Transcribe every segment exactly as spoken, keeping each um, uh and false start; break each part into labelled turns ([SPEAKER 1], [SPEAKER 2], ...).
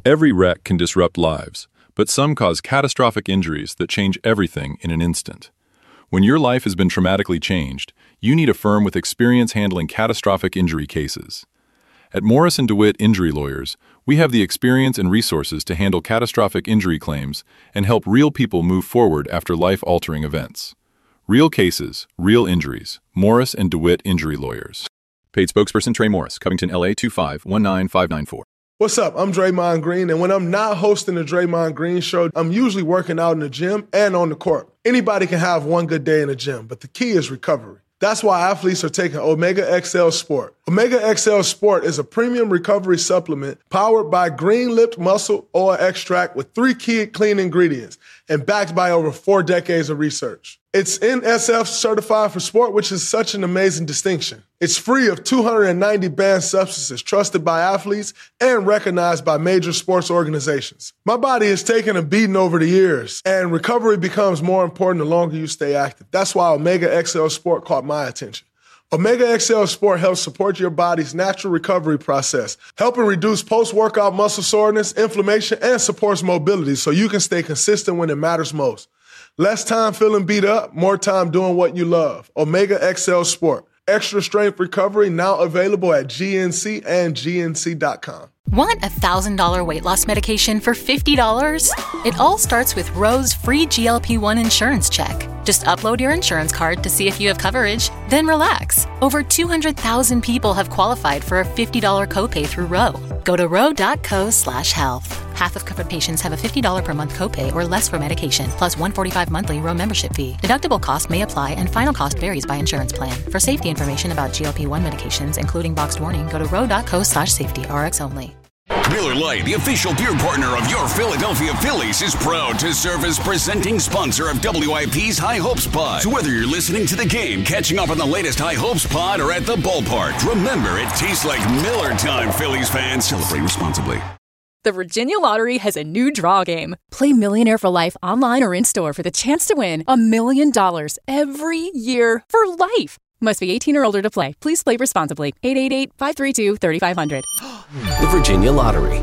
[SPEAKER 1] Every wreck can disrupt lives, but some cause catastrophic injuries that change everything in an instant. When your life has been traumatically changed, you need a firm with experience handling catastrophic injury cases. At Morris and DeWitt Injury Lawyers, we have the experience and resources to handle catastrophic injury claims and help real people move forward after life-altering events. Real cases, real injuries. Morris and DeWitt Injury Lawyers. Paid spokesperson Trey Morris, Covington, L A two five one nine five nine four.
[SPEAKER 2] What's up? I'm Draymond Green, and when I'm not hosting the Draymond Green Show, I'm usually working out in the gym and on the court. Anybody can have one good day in the gym, but the key is recovery. That's why athletes are taking Omega X L Sport. Omega X L Sport is a premium recovery supplement powered by green-lipped muscle oil extract with three key clean ingredients and backed by over four decades of research. It's N S F certified for sport, which is such an amazing distinction. It's free of two hundred ninety banned substances trusted by athletes and recognized by major sports organizations. My body has taken a beating over the years, and recovery becomes more important the longer you stay active. That's why Omega X L Sport caught my attention. Omega X L Sport helps support your body's natural recovery process, helping reduce post-workout muscle soreness, inflammation, and supports mobility so you can stay consistent when it matters most. Less time feeling beat up, more time doing what you love. Omega X L Sport. Extra strength recovery now available at G N C and G N C dot com.
[SPEAKER 3] Want a one thousand dollars weight loss medication for fifty dollars? It all starts with Ro's free G L P one insurance check. Just upload your insurance card to see if you have coverage, then relax. Over two hundred thousand people have qualified for a fifty dollars copay through Ro. Go to ro.co slash health. Half of covered patients have a fifty dollars per month copay or less for medication, plus one hundred forty-five dollars monthly Ro membership fee. Deductible cost may apply and final cost varies by insurance plan. For safety information about G L P one medications, including boxed warning, go to ro.co slash safety, R X only.
[SPEAKER 4] Miller Lite, the official beer partner of your Philadelphia Phillies, is proud to serve as presenting sponsor of W I P's High Hopes Pod. So whether you're listening to the game, catching up on the latest High Hopes Pod, or at the ballpark, remember it tastes like Miller time, Phillies fans. Celebrate responsibly.
[SPEAKER 5] The Virginia Lottery has a new draw game. Play Millionaire for Life online or in-store for the chance to win a million dollars every year for life. Must be eighteen or older to play. Please play responsibly. eight eight eight, five three two, three five zero zero.
[SPEAKER 6] The Virginia Lottery.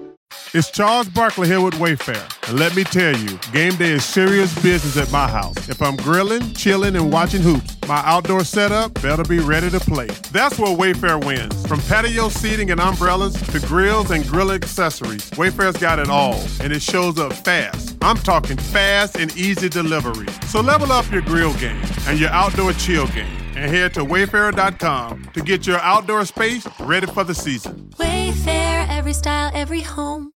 [SPEAKER 7] It's Charles Barkley here with Wayfair. And let me tell you, game day is serious business at my house. If I'm grilling, chilling, and watching hoops, my outdoor setup better be ready to play. That's where Wayfair wins. From patio seating and umbrellas to grills and grill accessories, Wayfair's got it all, and it shows up fast. I'm talking fast and easy delivery. So level up your grill game and your outdoor chill game, and head to wayfair dot com to get your outdoor space ready for the season.
[SPEAKER 8] Wayfair, every style, every home.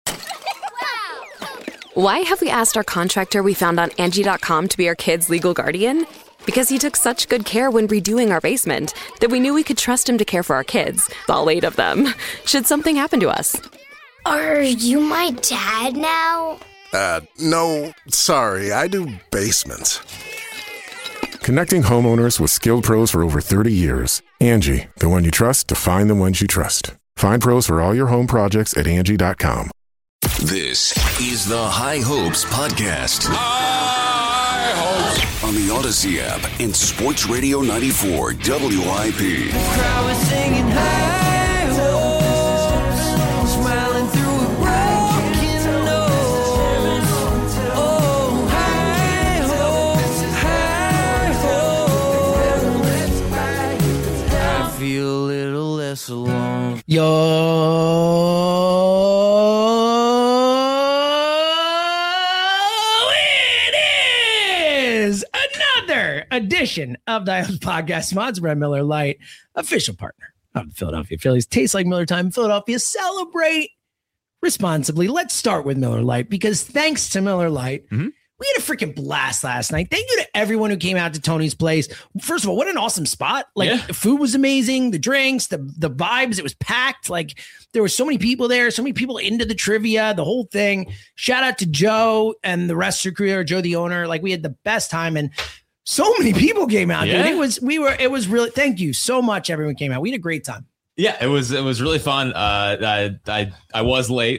[SPEAKER 9] Why have we asked our contractor we found on Angie dot com to be our kids' legal guardian? Because he took such good care when redoing our basement that we knew we could trust him to care for our kids, all eight of them, should something happen to us.
[SPEAKER 10] Are you my dad now?
[SPEAKER 11] Uh, no, sorry, I do basements.
[SPEAKER 12] Connecting homeowners with skilled pros for over thirty years. Angie, the one you trust to find the ones you trust. Find pros for all your home projects at Angie dot com.
[SPEAKER 4] This is the High Hopes Podcast.
[SPEAKER 13] High Hopes.
[SPEAKER 4] On the Odyssey app and Sports Radio ninety-four W I P.
[SPEAKER 13] The crowd was singing high hopes, smiling through a broken nose. Oh, high hopes, high hopes. I feel a little less alone. Yo.
[SPEAKER 14] Edition of the podcast, sponsored by Miller Lite, official partner of the Philadelphia Phillies. Tastes like Miller time in Philadelphia. Celebrate responsibly. Let's start with Miller Lite, because thanks to Miller Lite, mm-hmm. we had a freaking blast last night. Thank you to everyone who came out to Tony's Place. First of all, what an awesome spot. Like, yeah. The food was amazing. The drinks, the, the vibes, it was packed. Like, there were so many people there, so many people into the trivia, the whole thing. Shout out to Joe and the rest of the crew there, Joe, the owner. Like, we had the best time, and so many people came out, yeah. dude. It was, we were, it was really, thank you so much. Everyone came out. We had a great time.
[SPEAKER 15] Yeah, it was, it was really fun. Uh, I, I, I was late.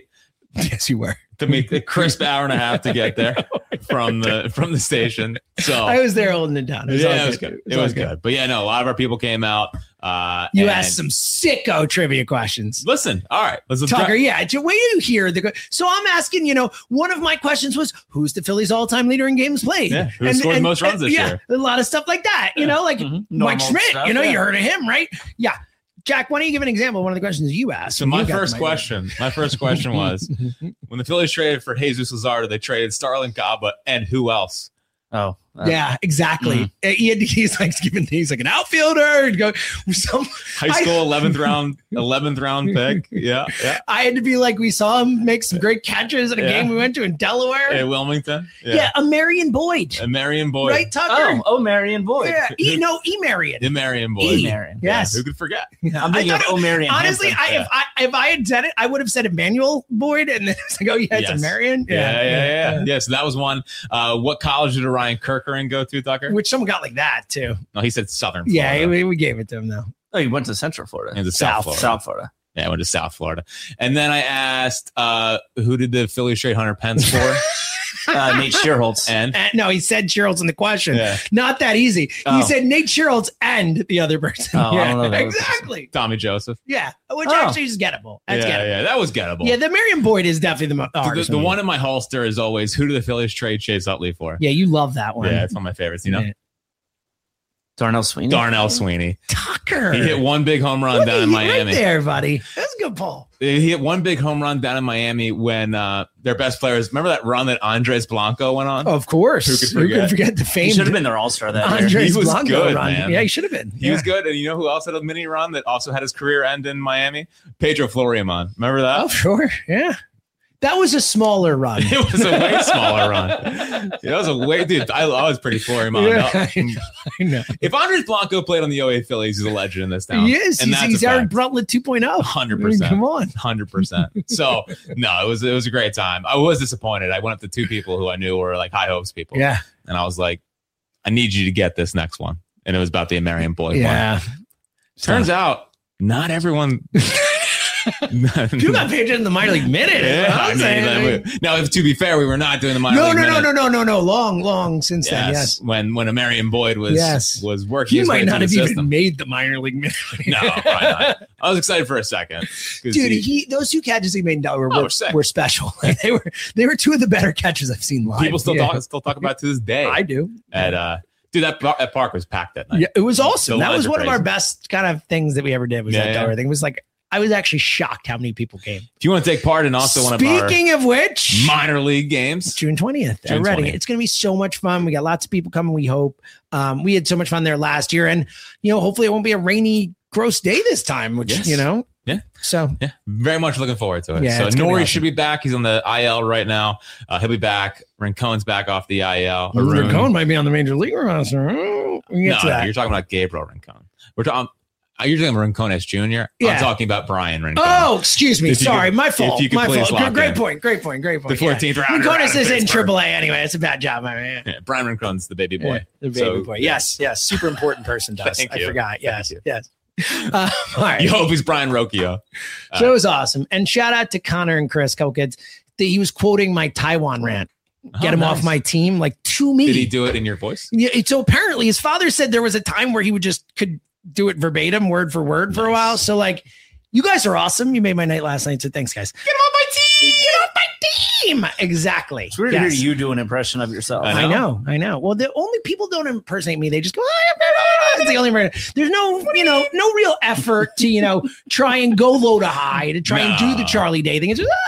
[SPEAKER 14] Yes, you were.
[SPEAKER 15] To meet a crisp hour and a half to get there from the from the station. So
[SPEAKER 14] I was there holding it down. It was,
[SPEAKER 15] yeah, it was
[SPEAKER 14] good.
[SPEAKER 15] good.
[SPEAKER 14] It was,
[SPEAKER 15] It was
[SPEAKER 14] good.
[SPEAKER 15] good. But yeah, no, a lot of our people came out. Uh,
[SPEAKER 14] You
[SPEAKER 15] and-
[SPEAKER 14] asked some sicko trivia questions.
[SPEAKER 15] Listen, all right. Let's let's
[SPEAKER 14] Tucker,
[SPEAKER 15] try-
[SPEAKER 14] yeah. to- Wait till you hear the. So I'm asking, you know, one of my questions was, who's the Phillies all-time leader in games played?
[SPEAKER 15] Yeah, who scored the most runs this
[SPEAKER 14] yeah,
[SPEAKER 15] year?
[SPEAKER 14] A lot of stuff like that. You know, like
[SPEAKER 15] Mhm.
[SPEAKER 14] Mike
[SPEAKER 15] Normal
[SPEAKER 14] Schmidt.
[SPEAKER 15] stuff,
[SPEAKER 14] you know,
[SPEAKER 15] yeah.
[SPEAKER 14] you heard of him, right? Yeah. Jack, why don't you give an example of one of the questions you asked?
[SPEAKER 15] So
[SPEAKER 14] when
[SPEAKER 15] my
[SPEAKER 14] you got
[SPEAKER 15] first
[SPEAKER 14] the mic?
[SPEAKER 15] question, my first question was, when the Phillies traded for Jesus Luzardo, they traded Starlin Caba and who else?
[SPEAKER 16] Oh,
[SPEAKER 14] Yeah, exactly.
[SPEAKER 15] Mm.
[SPEAKER 14] Uh, He had, he's like giving things like an outfielder and go some
[SPEAKER 15] High school eleventh round, eleventh round pick. Yeah, yeah.
[SPEAKER 14] I had to be like, we saw him make some great catches at a
[SPEAKER 15] Yeah.
[SPEAKER 14] game we went to in Delaware.
[SPEAKER 15] Hey, Wilmington.
[SPEAKER 14] Yeah, a Marion Boyd.
[SPEAKER 15] A Marion Boyd.
[SPEAKER 14] Right, Tucker?
[SPEAKER 16] Oh, oh, Marion Boyd.
[SPEAKER 14] Yeah, e, no, E. Marion.
[SPEAKER 15] A Marion Boyd.
[SPEAKER 14] E.
[SPEAKER 16] Marion.
[SPEAKER 14] Yes.
[SPEAKER 15] Yeah, who could forget?
[SPEAKER 16] I'm thinking
[SPEAKER 14] I
[SPEAKER 16] of
[SPEAKER 14] thought it-
[SPEAKER 16] O'Marion.
[SPEAKER 14] Honestly,
[SPEAKER 16] Hampton.
[SPEAKER 14] I, if I if I had said it, I would have said Emmanuel Boyd, and then it's like, oh yeah, it's
[SPEAKER 15] Yes.
[SPEAKER 14] a Marion.
[SPEAKER 15] Yeah, yeah, yeah, yeah. Yeah, so that was one. Uh, what college did Orion Kirkering go to, Tucker?
[SPEAKER 14] Which someone got like that too.
[SPEAKER 15] No, he said Southern
[SPEAKER 14] Yeah,
[SPEAKER 15] Florida.
[SPEAKER 14] we, we gave it to him though.
[SPEAKER 16] Oh, he went to Central Florida.
[SPEAKER 15] He went to South Florida.
[SPEAKER 16] South Florida.
[SPEAKER 15] Yeah, I went to South Florida. And then I asked, uh, who did the Phillies trade Hunter Pence for?
[SPEAKER 16] uh, Nate Shearholtz.
[SPEAKER 15] And
[SPEAKER 14] Uh, no, he said Sherrills in the question.
[SPEAKER 15] Yeah.
[SPEAKER 14] Not that easy. He
[SPEAKER 16] Oh.
[SPEAKER 14] said Nate Sherrills and the other person.
[SPEAKER 16] Oh, I
[SPEAKER 14] yeah,
[SPEAKER 16] don't know that was-
[SPEAKER 14] exactly.
[SPEAKER 15] Tommy Joseph.
[SPEAKER 14] Yeah, which
[SPEAKER 16] Oh.
[SPEAKER 14] actually is gettable. That's
[SPEAKER 15] yeah,
[SPEAKER 14] gettable.
[SPEAKER 15] yeah, that was gettable.
[SPEAKER 14] Yeah, the Marion Boyd is definitely the, mo- the
[SPEAKER 15] the,
[SPEAKER 14] hardest
[SPEAKER 15] the
[SPEAKER 14] one.
[SPEAKER 15] one in my holster is always, who do the Phillies trade Chase Utley for?
[SPEAKER 14] Yeah, you love that one.
[SPEAKER 15] Yeah, it's one of my favorites, you know?
[SPEAKER 14] Yeah.
[SPEAKER 16] Darnell Sweeney.
[SPEAKER 15] Darnell Sweeney.
[SPEAKER 14] Tucker.
[SPEAKER 15] He hit one big home run
[SPEAKER 14] Look
[SPEAKER 15] down
[SPEAKER 14] at
[SPEAKER 15] in
[SPEAKER 14] you
[SPEAKER 15] Miami.
[SPEAKER 14] right there, buddy. That's a good pull.
[SPEAKER 15] He hit one big home run down in Miami when uh, their best players, remember that run that Andres Blanco went on?
[SPEAKER 14] Of course.
[SPEAKER 15] Who could forget?
[SPEAKER 14] forget the
[SPEAKER 16] He
[SPEAKER 14] famed
[SPEAKER 16] should have been their all-star that year.
[SPEAKER 14] Andres
[SPEAKER 15] He was
[SPEAKER 14] Blanco
[SPEAKER 15] good,
[SPEAKER 14] run.
[SPEAKER 15] man.
[SPEAKER 14] Yeah, he should have been.
[SPEAKER 15] He
[SPEAKER 14] Yeah.
[SPEAKER 15] was good. And you know who else had a mini run that also had his career end in Miami? Pedro Floriamon. Remember that?
[SPEAKER 14] Oh, sure. Yeah. That was a smaller run.
[SPEAKER 15] It was a way smaller run. It was a way, dude. I, I was pretty Floriamon.
[SPEAKER 14] Yeah, I know. I know.
[SPEAKER 15] If Andres Blanco played on the O A Phillies, he's a legend in this town.
[SPEAKER 14] He is.
[SPEAKER 15] And
[SPEAKER 14] He's,
[SPEAKER 15] that's
[SPEAKER 14] he's
[SPEAKER 15] a
[SPEAKER 14] Eric
[SPEAKER 15] fact.
[SPEAKER 14] Brutlet two point oh.
[SPEAKER 15] one hundred percent.
[SPEAKER 14] Come on.
[SPEAKER 15] one hundred percent. So, no, it was it was a great time. I was disappointed. I went up to two people who I knew were like high hopes people.
[SPEAKER 14] Yeah.
[SPEAKER 15] And I was like, I need you to get this next one. And it was about the Marion Boyd
[SPEAKER 14] Yeah.
[SPEAKER 15] one. Turns out, not everyone.
[SPEAKER 14] You got paid in the minor league minute. is what
[SPEAKER 15] Yeah,
[SPEAKER 14] I'm
[SPEAKER 15] I mean,
[SPEAKER 14] saying.
[SPEAKER 15] like, now, if, to be fair, we were not doing the minor
[SPEAKER 14] no,
[SPEAKER 15] league
[SPEAKER 14] no, no,
[SPEAKER 15] minute.
[SPEAKER 14] no, no, no, no. Long, long since then.
[SPEAKER 15] Yes,
[SPEAKER 14] Yes.
[SPEAKER 15] when when a Marion Boyd was
[SPEAKER 14] Yes.
[SPEAKER 15] was working.
[SPEAKER 14] He
[SPEAKER 15] his way
[SPEAKER 14] might not
[SPEAKER 15] through
[SPEAKER 14] have
[SPEAKER 15] the
[SPEAKER 14] even
[SPEAKER 15] system.
[SPEAKER 14] made the minor league minute.
[SPEAKER 15] No, probably not. I was excited for a second. 'Cause
[SPEAKER 14] Dude,
[SPEAKER 15] he-
[SPEAKER 14] he, those two catches he made in Delaware
[SPEAKER 15] Oh,
[SPEAKER 14] were,
[SPEAKER 15] we're sick.
[SPEAKER 14] were special. Like, they were they were two of the better catches I've seen live.
[SPEAKER 15] people still
[SPEAKER 14] Yeah.
[SPEAKER 15] talk still talk about it to this day.
[SPEAKER 14] I do.
[SPEAKER 15] At uh, dude, that par- that park was packed that night.
[SPEAKER 14] Yeah, it was awesome.
[SPEAKER 15] The
[SPEAKER 14] That was
[SPEAKER 15] lines are
[SPEAKER 14] one of our
[SPEAKER 15] crazy.
[SPEAKER 14] best kind of things that we ever did. Was
[SPEAKER 15] Yeah,
[SPEAKER 14] that
[SPEAKER 15] yeah.
[SPEAKER 14] Delaware thing. It was like I was actually shocked how many people came.
[SPEAKER 15] If you want to take part in also one of our
[SPEAKER 14] Speaking of which,
[SPEAKER 15] minor league games,
[SPEAKER 14] June twentieth
[SPEAKER 15] June
[SPEAKER 14] at Reading.
[SPEAKER 15] twentieth.
[SPEAKER 14] It's going to be so much fun. We got lots of people coming. We hope. Um, we had so much fun there last year, and you know, hopefully, it won't be a rainy, gross day this time. Which
[SPEAKER 15] Yes.
[SPEAKER 14] you know,
[SPEAKER 15] yeah,
[SPEAKER 14] so
[SPEAKER 15] yeah, very much looking forward to it.
[SPEAKER 14] Yeah,
[SPEAKER 15] so
[SPEAKER 14] it's gonna be
[SPEAKER 15] Nori
[SPEAKER 14] awesome.
[SPEAKER 15] should be back. He's on the I L right now. Uh, he'll be back. Rincon's back off the I L. Arun-
[SPEAKER 14] Rincon might be on the major league roster. Oh, we can
[SPEAKER 15] No,
[SPEAKER 14] get to
[SPEAKER 15] no,
[SPEAKER 14] that.
[SPEAKER 15] you're talking about Gabriel Rincon. We're talking. Uh, you're talking about Rincon as Junior.
[SPEAKER 14] Yeah.
[SPEAKER 15] I'm talking about Brian Rincon.
[SPEAKER 14] Oh, excuse me.
[SPEAKER 15] If you
[SPEAKER 14] Sorry,
[SPEAKER 15] could-
[SPEAKER 14] my
[SPEAKER 15] if
[SPEAKER 14] fault.
[SPEAKER 15] you could
[SPEAKER 14] My
[SPEAKER 15] please
[SPEAKER 14] fault.
[SPEAKER 15] lock
[SPEAKER 14] Great
[SPEAKER 15] in.
[SPEAKER 14] point. Great point. Great point.
[SPEAKER 15] The fourteenth rounder
[SPEAKER 14] Rincon
[SPEAKER 15] out of
[SPEAKER 14] is in
[SPEAKER 15] Pittsburgh.
[SPEAKER 14] triple A anyway. It's a bad job, my man.
[SPEAKER 15] Yeah, Brian Rincon's the baby boy.
[SPEAKER 14] Yeah, the baby
[SPEAKER 15] So-
[SPEAKER 14] boy. Yes, yes. Super important person does.
[SPEAKER 15] Thank
[SPEAKER 14] I
[SPEAKER 15] you.
[SPEAKER 14] forgot. Yes,
[SPEAKER 15] Thank
[SPEAKER 14] yes. Uh, all right.
[SPEAKER 15] You hope he's Brian Rocchio. Uh,
[SPEAKER 14] So it was awesome. And shout out to Connor and Chris, couple kids. That he was quoting my Taiwan rant. Get
[SPEAKER 15] Oh,
[SPEAKER 14] him off
[SPEAKER 15] nice.
[SPEAKER 14] my team, like to me.
[SPEAKER 15] Did he do it in your voice?
[SPEAKER 14] Yeah, so apparently his father said there was a time where he would just could do it verbatim, word for word for a while. So like, you guys are awesome. You made my night last night. So thanks, guys.
[SPEAKER 15] Get him on my team.
[SPEAKER 14] Get off my team. Exactly.
[SPEAKER 16] It's weird
[SPEAKER 14] Yes.
[SPEAKER 16] to hear you do an impression of yourself.
[SPEAKER 15] I
[SPEAKER 14] I know, I know. Well, the only people don't impersonate me. They just go, "Ah, it's the only way. There's no, you know, no real effort to, you know, try and go low to high, to try and do the
[SPEAKER 15] No.
[SPEAKER 14] Charlie Day thing. It's just,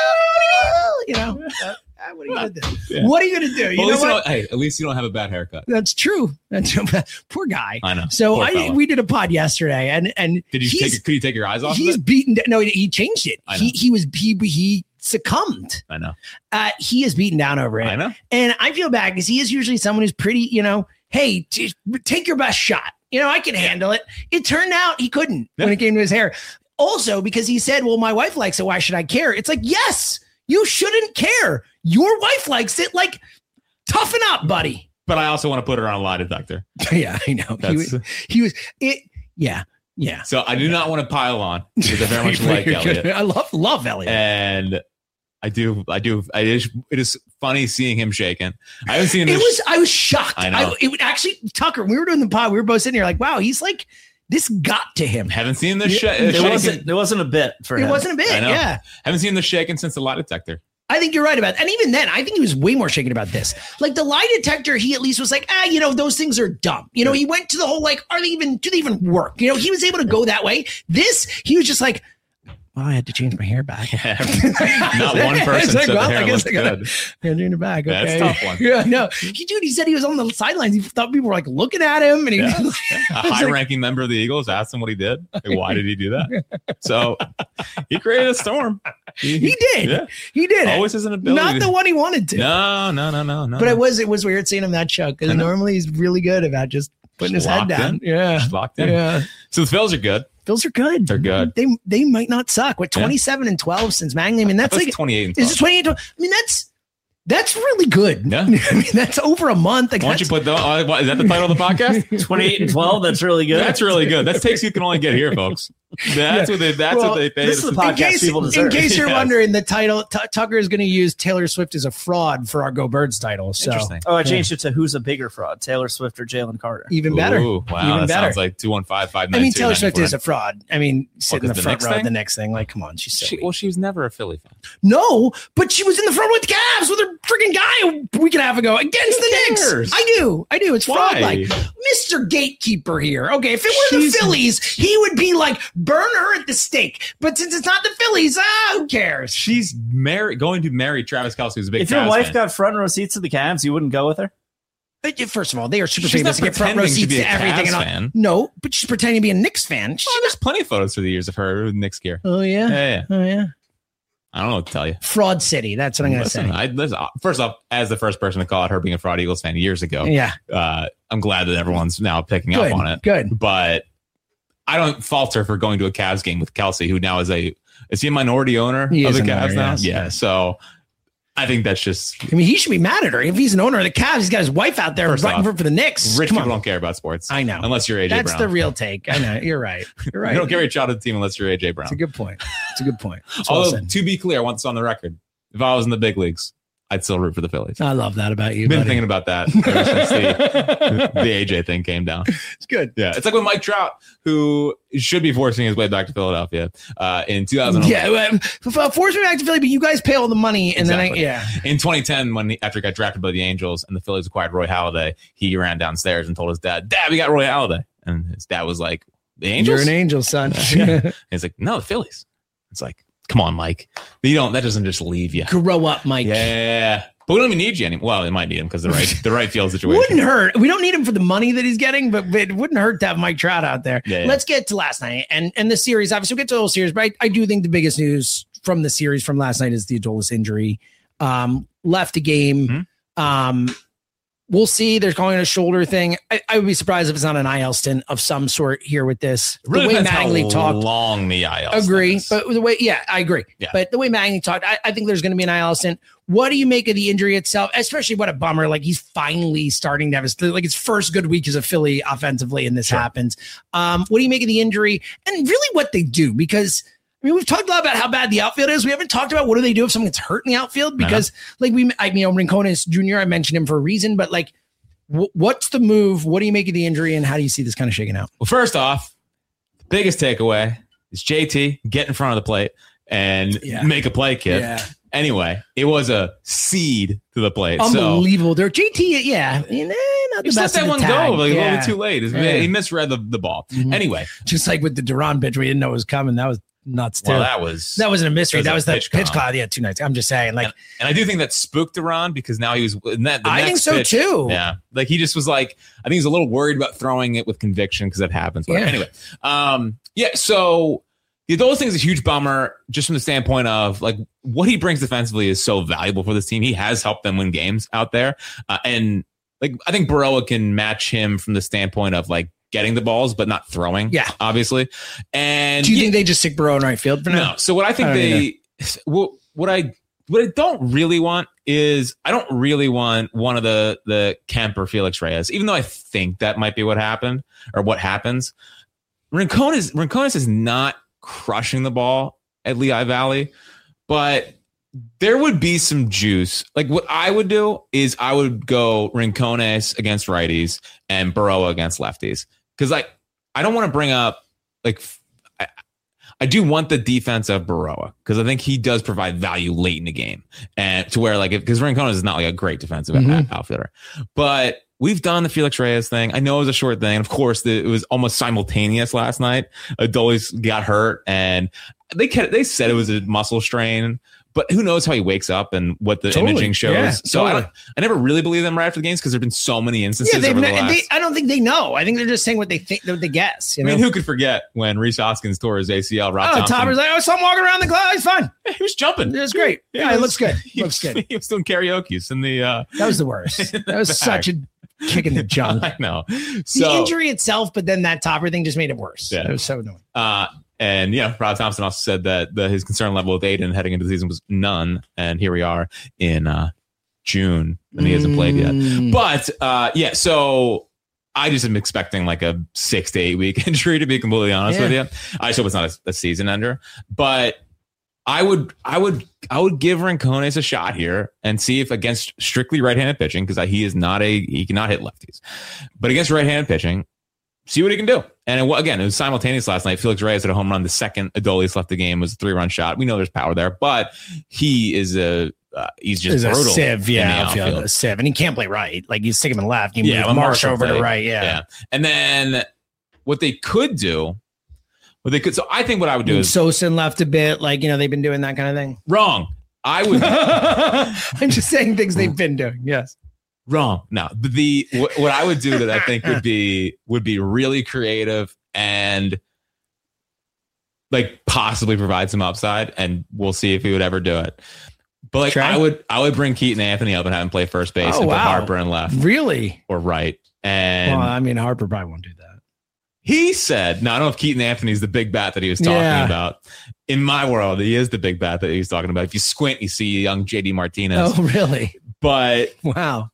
[SPEAKER 14] "Ah, you know, uh, what are you going to do?
[SPEAKER 15] Yeah.
[SPEAKER 14] What are you going to do? You
[SPEAKER 15] Well,
[SPEAKER 14] know
[SPEAKER 15] at least you
[SPEAKER 14] what?
[SPEAKER 15] don't- hey, at least you don't have a bad haircut.
[SPEAKER 14] That's true. That's poor guy.
[SPEAKER 15] I know.
[SPEAKER 14] So
[SPEAKER 15] Poor
[SPEAKER 14] I,
[SPEAKER 15] fella.
[SPEAKER 14] we did a pod yesterday and, and
[SPEAKER 15] Did you
[SPEAKER 14] he's-
[SPEAKER 15] take? Could you take your eyes off?
[SPEAKER 14] he's
[SPEAKER 15] of it?
[SPEAKER 14] beaten. No, he changed it.
[SPEAKER 15] I know.
[SPEAKER 14] He, he was, he, he succumbed.
[SPEAKER 15] I know.
[SPEAKER 14] Uh, he is beaten down over it.
[SPEAKER 15] I know.
[SPEAKER 14] And I feel bad because he is usually someone who's pretty, you know, hey, t- take your best shot. You know, I can handle it. It turned out he couldn't
[SPEAKER 15] Yeah.
[SPEAKER 14] when it came to his hair. Also, because he said, well, my wife likes it. Why should I care? It's like, yes, you shouldn't care. Your wife likes it. Like, toughen up, buddy.
[SPEAKER 15] But I also want to put her on a lie detector.
[SPEAKER 14] Yeah, I know. He
[SPEAKER 15] That's-
[SPEAKER 14] was, he was, it, yeah, yeah.
[SPEAKER 15] So I do not want to pile on because I very much like
[SPEAKER 14] You're good.
[SPEAKER 15] Elliot.
[SPEAKER 14] I love, love Elliot.
[SPEAKER 15] And I do. I do. I, it, is, it is funny seeing him shaking. I haven't seen
[SPEAKER 14] it.
[SPEAKER 15] This.
[SPEAKER 14] Was I was shocked.
[SPEAKER 15] I know.
[SPEAKER 14] I, it would actually Tucker. We were doing the pod. We were both sitting here like, wow, he's like, this got to him.
[SPEAKER 15] Haven't seen this. Sh-
[SPEAKER 16] it
[SPEAKER 15] shaking.
[SPEAKER 16] wasn't. It wasn't a bit for
[SPEAKER 14] it
[SPEAKER 16] him.
[SPEAKER 14] It wasn't a bit. Yeah.
[SPEAKER 15] Haven't seen the shaking since the lie detector.
[SPEAKER 14] I think you're right about it. And even then, I think he was way more shaken about this. Like the lie detector, he at least was like, ah, you know, those things are dumb. You know, he went to the whole like, are they even, do they even work? You know, he was able to go that way. This, he was just like, well, I had to change my hair back.
[SPEAKER 15] Not one person
[SPEAKER 14] like,
[SPEAKER 15] said
[SPEAKER 14] well,
[SPEAKER 15] the hair
[SPEAKER 14] I guess
[SPEAKER 15] looked
[SPEAKER 14] I gotta,
[SPEAKER 15] good.
[SPEAKER 14] I gotta change it back. Okay.
[SPEAKER 15] That's a tough one.
[SPEAKER 14] Yeah, no. He, dude, he said he was on the sidelines. He thought people were like looking at him. And he
[SPEAKER 15] Yeah.
[SPEAKER 14] was
[SPEAKER 15] A
[SPEAKER 14] like,
[SPEAKER 15] high-ranking member of the Eagles asked him what he did. Like, why did he do that? So he created a storm.
[SPEAKER 14] He did.
[SPEAKER 15] Yeah.
[SPEAKER 14] He did.
[SPEAKER 15] Always has an ability.
[SPEAKER 14] Not the one he wanted to.
[SPEAKER 15] No, no, no, no, no.
[SPEAKER 14] But it was it was weird seeing him that shook because normally he's really good about just putting
[SPEAKER 15] Just
[SPEAKER 14] his head
[SPEAKER 15] locked
[SPEAKER 14] down.
[SPEAKER 15] in.
[SPEAKER 14] Yeah.
[SPEAKER 15] Just locked in.
[SPEAKER 14] Yeah.
[SPEAKER 15] So the Phils are good.
[SPEAKER 14] Phils are good.
[SPEAKER 15] They're good.
[SPEAKER 14] They they might not suck. What twenty-seven and twelve since Magny? I mean, that's
[SPEAKER 15] That's
[SPEAKER 14] like
[SPEAKER 15] twenty-eight and
[SPEAKER 14] Is it twenty-eight? I mean, that's that's really good.
[SPEAKER 15] Yeah.
[SPEAKER 14] I mean, that's over a month. Like,
[SPEAKER 15] Why don't you
[SPEAKER 14] that's-
[SPEAKER 15] put the, uh, what, is that the title of the podcast?
[SPEAKER 16] twenty-eight and twelve. That's really good.
[SPEAKER 15] That's really good. That's takes you can only get here, folks. That's
[SPEAKER 14] Yeah.
[SPEAKER 15] what they. That's
[SPEAKER 14] Well,
[SPEAKER 15] what they pay.
[SPEAKER 16] this is the
[SPEAKER 14] in
[SPEAKER 16] podcast
[SPEAKER 14] case,
[SPEAKER 16] people
[SPEAKER 14] in
[SPEAKER 16] deserve.
[SPEAKER 14] case you're
[SPEAKER 15] Yes.
[SPEAKER 14] wondering, the title T- Tucker is going to use Taylor Swift as a fraud for our Go Birds title. So
[SPEAKER 15] Interesting.
[SPEAKER 16] Oh, I changed it to who's a bigger fraud, Taylor Swift or Jalen Carter?
[SPEAKER 14] even better.
[SPEAKER 15] Ooh, wow,
[SPEAKER 14] even
[SPEAKER 15] that
[SPEAKER 14] better.
[SPEAKER 15] sounds like two one five five
[SPEAKER 14] I
[SPEAKER 15] nine
[SPEAKER 14] mean,
[SPEAKER 15] two
[SPEAKER 14] Taylor
[SPEAKER 15] nine
[SPEAKER 14] Swift
[SPEAKER 15] four.
[SPEAKER 14] is a fraud. I mean, sitting in
[SPEAKER 15] What,
[SPEAKER 14] the
[SPEAKER 15] 'cause the
[SPEAKER 14] front
[SPEAKER 15] Knicks
[SPEAKER 14] row,
[SPEAKER 15] thing?
[SPEAKER 14] the next thing. Like, come on, she's so
[SPEAKER 15] She,
[SPEAKER 14] weak.
[SPEAKER 15] well, she was never a Philly fan.
[SPEAKER 14] No, but she was in the front with the Cavs with her freaking guy a week and a half ago against the Knicks.
[SPEAKER 15] cares?
[SPEAKER 14] I do. I do. It's fraud
[SPEAKER 15] Why?
[SPEAKER 14] like Mister Gatekeeper here. Okay, if it were
[SPEAKER 15] She's-
[SPEAKER 14] the Phillies, he would be like, burn her at the stake. But since it's not the Phillies, ah, who cares?
[SPEAKER 15] She's married, going to marry Travis Kelce, who's a big
[SPEAKER 16] If your
[SPEAKER 15] Cavs
[SPEAKER 16] wife
[SPEAKER 15] fan.
[SPEAKER 16] got front row seats to the Cavs, you wouldn't go with her?
[SPEAKER 14] Uh, First of all, they are super
[SPEAKER 15] She's
[SPEAKER 14] famous
[SPEAKER 15] not
[SPEAKER 14] to get front row
[SPEAKER 15] pretending to
[SPEAKER 14] seats
[SPEAKER 15] be
[SPEAKER 14] to
[SPEAKER 15] a
[SPEAKER 14] everything.
[SPEAKER 15] Cavs
[SPEAKER 14] And all.
[SPEAKER 15] fan.
[SPEAKER 14] No, but she's pretending to be a Knicks fan. She,
[SPEAKER 15] Oh, there's plenty of photos through the years of her with Knicks gear.
[SPEAKER 14] oh, yeah?
[SPEAKER 15] Yeah, yeah.
[SPEAKER 14] Oh, yeah.
[SPEAKER 15] I don't know what to tell you.
[SPEAKER 14] Fraud City. That's what I'm going to
[SPEAKER 15] Listen,
[SPEAKER 14] say.
[SPEAKER 15] I, listen, first off, as the first person to call out her being a fraud Eagles fan years ago,
[SPEAKER 14] Yeah.
[SPEAKER 15] uh, I'm glad that everyone's now picking
[SPEAKER 14] Good.
[SPEAKER 15] up on it.
[SPEAKER 14] Good.
[SPEAKER 15] But I don't fault her for going to a Cavs game with Kelce, who now is a is he a minority owner
[SPEAKER 14] He
[SPEAKER 15] of
[SPEAKER 14] is
[SPEAKER 15] the
[SPEAKER 14] a
[SPEAKER 15] Cavs
[SPEAKER 14] minority,
[SPEAKER 15] now?
[SPEAKER 14] yes,
[SPEAKER 15] yeah.
[SPEAKER 14] yes.
[SPEAKER 15] So I think that's just
[SPEAKER 14] I mean, he should be mad at her. If he's an owner of the Cavs, he's got his wife out there
[SPEAKER 15] First
[SPEAKER 14] writing
[SPEAKER 15] off,
[SPEAKER 14] for, for the Knicks.
[SPEAKER 15] rich
[SPEAKER 14] Come
[SPEAKER 15] people
[SPEAKER 14] on.
[SPEAKER 15] don't care about sports.
[SPEAKER 14] I know.
[SPEAKER 15] Unless you're A J
[SPEAKER 14] That's
[SPEAKER 15] Brown.
[SPEAKER 14] the real take. I know. You're right. You're right.
[SPEAKER 15] You don't carry a child to the team unless you're A J Brown.
[SPEAKER 14] It's a good point. It's a good point. It's well
[SPEAKER 15] Although,
[SPEAKER 14] said.
[SPEAKER 15] to be clear, I want this on the record. If I was in the big leagues, I'd still root for the Phillies.
[SPEAKER 14] I love that about you.
[SPEAKER 15] I've been
[SPEAKER 14] buddy.
[SPEAKER 15] thinking about that ever since the, the A J thing came down.
[SPEAKER 14] It's good.
[SPEAKER 15] Yeah, it's like with Mike Trout, who should be forcing his way back to Philadelphia uh, in two thousand.
[SPEAKER 14] Yeah, well, force me back to Philly, but you guys pay all the money, and
[SPEAKER 15] Exactly.
[SPEAKER 14] then I, yeah,
[SPEAKER 15] In twenty ten, when he, after he got drafted by the Angels and the Phillies acquired Roy Halladay, he ran downstairs and told his dad, "Dad, we got Roy Halladay," and his dad was like, "The Angels?"
[SPEAKER 14] you're an angel, son.
[SPEAKER 15] Yeah. He's like, "No, the Phillies." It's like, come on, Mike. You don't. That doesn't just leave you.
[SPEAKER 14] Grow up, Mike.
[SPEAKER 15] Yeah, but we don't even need you anymore. Well, it might need him because the right the right field situation.
[SPEAKER 14] Wouldn't hurt. We don't need him for the money that he's getting, but it wouldn't hurt to have Mike Trout out there.
[SPEAKER 15] Yeah, yeah.
[SPEAKER 14] Let's get to last night and and the series. Obviously, we'll get to the whole series, but I, I do think the biggest news from the series from last night is the Adolis injury. Um, left the game.
[SPEAKER 15] Mm-hmm.
[SPEAKER 14] Um, we'll see. They're calling it a shoulder thing. I, I would be surprised if it's not an I L stint of some sort here with this.
[SPEAKER 15] It really
[SPEAKER 14] the way
[SPEAKER 15] depends how
[SPEAKER 14] Mattingly talked.
[SPEAKER 15] long the I L.
[SPEAKER 14] Agree,
[SPEAKER 15] is.
[SPEAKER 14] but the way, yeah, I agree.
[SPEAKER 15] Yeah.
[SPEAKER 14] But the way Magny talked, I, I think there's going to be an I L stint. What do you make of the injury itself? Especially what a bummer. Like he's finally starting to have his like his first good week as a Philly offensively, and this
[SPEAKER 15] Sure.
[SPEAKER 14] happens. Um, what do you make of the injury and really what they do? Because I mean, we've talked a lot about how bad the outfield is. We haven't talked about what do they do if someone gets hurt in the outfield because, like we, I mean, you know, Rincones Junior I mentioned him for a reason, but like, w- what's the move? What do you make of the injury, and how do you see this kind of shaking out?
[SPEAKER 15] Well, first off, the biggest takeaway is J T get in front of the plate and
[SPEAKER 14] Yeah.
[SPEAKER 15] make a play, kid.
[SPEAKER 14] Yeah.
[SPEAKER 15] Anyway, it was a seed to the plate. So
[SPEAKER 14] Unbelievable. There, J T, yeah, eh, not the
[SPEAKER 15] he just let
[SPEAKER 14] best
[SPEAKER 15] that
[SPEAKER 14] of the
[SPEAKER 15] one
[SPEAKER 14] tag.
[SPEAKER 15] go like, a
[SPEAKER 14] Yeah.
[SPEAKER 15] little bit too late. It's-
[SPEAKER 14] Yeah.
[SPEAKER 15] He misread the, the ball.
[SPEAKER 14] Mhm.
[SPEAKER 15] Anyway,
[SPEAKER 14] Just like with the Duran pitch, we didn't know it was coming. That was nuts too.
[SPEAKER 15] well, that was
[SPEAKER 14] that wasn't a mystery.
[SPEAKER 15] that
[SPEAKER 14] That
[SPEAKER 15] was
[SPEAKER 14] was,
[SPEAKER 15] a
[SPEAKER 14] the
[SPEAKER 15] pitch
[SPEAKER 14] pitch,
[SPEAKER 15] cloud.
[SPEAKER 14] cloud. Yeah, two nights. I'm just saying, like,
[SPEAKER 15] and, and I do think that spooked Duran because now he was. in That, the
[SPEAKER 14] I
[SPEAKER 15] next
[SPEAKER 14] think so
[SPEAKER 15] pitch-
[SPEAKER 14] too.
[SPEAKER 15] Yeah, like he just was like, I think he's a little worried about throwing it with conviction because that happens. Whatever.
[SPEAKER 14] Yeah.
[SPEAKER 15] Anyway, um, yeah. So the Adolis thing is a huge bummer, just from the standpoint of like what he brings defensively is so valuable for this team. He has helped them win games out there, uh, and like I think Baroa can match him from the standpoint of like getting the balls but not throwing.
[SPEAKER 14] Yeah.
[SPEAKER 15] obviously. And
[SPEAKER 14] do you
[SPEAKER 15] yeah,
[SPEAKER 14] think they just stick Burrow in right field for now?
[SPEAKER 15] no. So what I think
[SPEAKER 14] I don't
[SPEAKER 15] they, what, what I, what I don't really want is I don't really want one of the the Kemp or Felix Reyes, even though I think that might be what happened or what happens. Rincones Rincones is not crushing the ball at Lehigh Valley, but there would be some juice. Like what I would do is I would go Rincones against righties and Burrow against lefties. Because like I don't want to bring up like I, I do want the defense of Burrow because I think he does provide value late in the game and to where like because Rincones is not like a great defensive mm-hmm. outfielder, but we've done the Felix Reyes thing. I know it was a short thing. Of course, the, it was almost simultaneous last night. Adolis got hurt, and they kept, they said it was a muscle strain, but who knows how he wakes up and what the totally. imaging shows. Yeah, so totally. I, don't, I never really believe them right after the games because there've been so many instances. Yeah, over the last...
[SPEAKER 14] they, I don't think they know. I think they're just saying what they think, what they guess. You know?
[SPEAKER 15] I mean, who could forget when Rhys Hoskins tore his A C L? Rob
[SPEAKER 14] oh, Topper's like, oh, so I'm walking around the cloud. He's fine.
[SPEAKER 15] Yeah, he was jumping.
[SPEAKER 14] It was great. Yeah, yeah it, was, it looks good. It looks
[SPEAKER 15] was,
[SPEAKER 14] good.
[SPEAKER 15] He was doing karaoke in the. Uh,
[SPEAKER 14] that was the worst. That was such a kick in the junk.
[SPEAKER 15] I know.
[SPEAKER 14] So, the injury itself, but then that Topper thing just made it worse. Yeah. It was so annoying.
[SPEAKER 15] Uh, And yeah, Rob Thompson also said that the, his concern level with Aiden heading into the season was none. And here we are in uh, June, and he hasn't played yet. But uh, yeah, so I just am expecting like a six to eight week injury, to be completely honest yeah. with you. I just hope it's not a, a season ender. But I would, I would, I would give Rincones a shot here and see if against strictly right-handed pitching, because he is not a he cannot hit lefties, but against right-handed pitching, see what he can do. And it, again, it was simultaneous last night. Felix Reyes had a home run. The second Adolis left the game was a three-run shot. We know there's power there, but he is a uh, he's just
[SPEAKER 14] he's
[SPEAKER 15] brutal.
[SPEAKER 14] A sieve, yeah,
[SPEAKER 15] outfield.
[SPEAKER 14] outfield. A sieve, and he can't play right. Like you stick him in left, you yeah, move Marsh over play. to right, yeah.
[SPEAKER 15] yeah. And then what they could do, what they could. So I think what I would do
[SPEAKER 14] and
[SPEAKER 15] is
[SPEAKER 14] Sosa left a bit, like you know they've been doing that kind of thing.
[SPEAKER 15] Wrong. I would.
[SPEAKER 14] I'm just saying things they've been doing. Yes.
[SPEAKER 15] Wrong. No, the what, what I would do that I think would be would be really creative and like possibly provide some upside, and we'll see if he would ever do it. But like Try. I would, I would bring Keaton Anthony up and have him play first base oh, and wow. put Harper in left,
[SPEAKER 14] really,
[SPEAKER 15] or right. And
[SPEAKER 14] well, I mean, Harper probably won't do that.
[SPEAKER 15] He said, "No, I don't know if Keaton Anthony's the big bat that he was talking yeah. about. In my world, he is the big bat that he's talking about. If you squint, you see young J D Martinez.
[SPEAKER 14] Oh, really?
[SPEAKER 15] But
[SPEAKER 14] wow."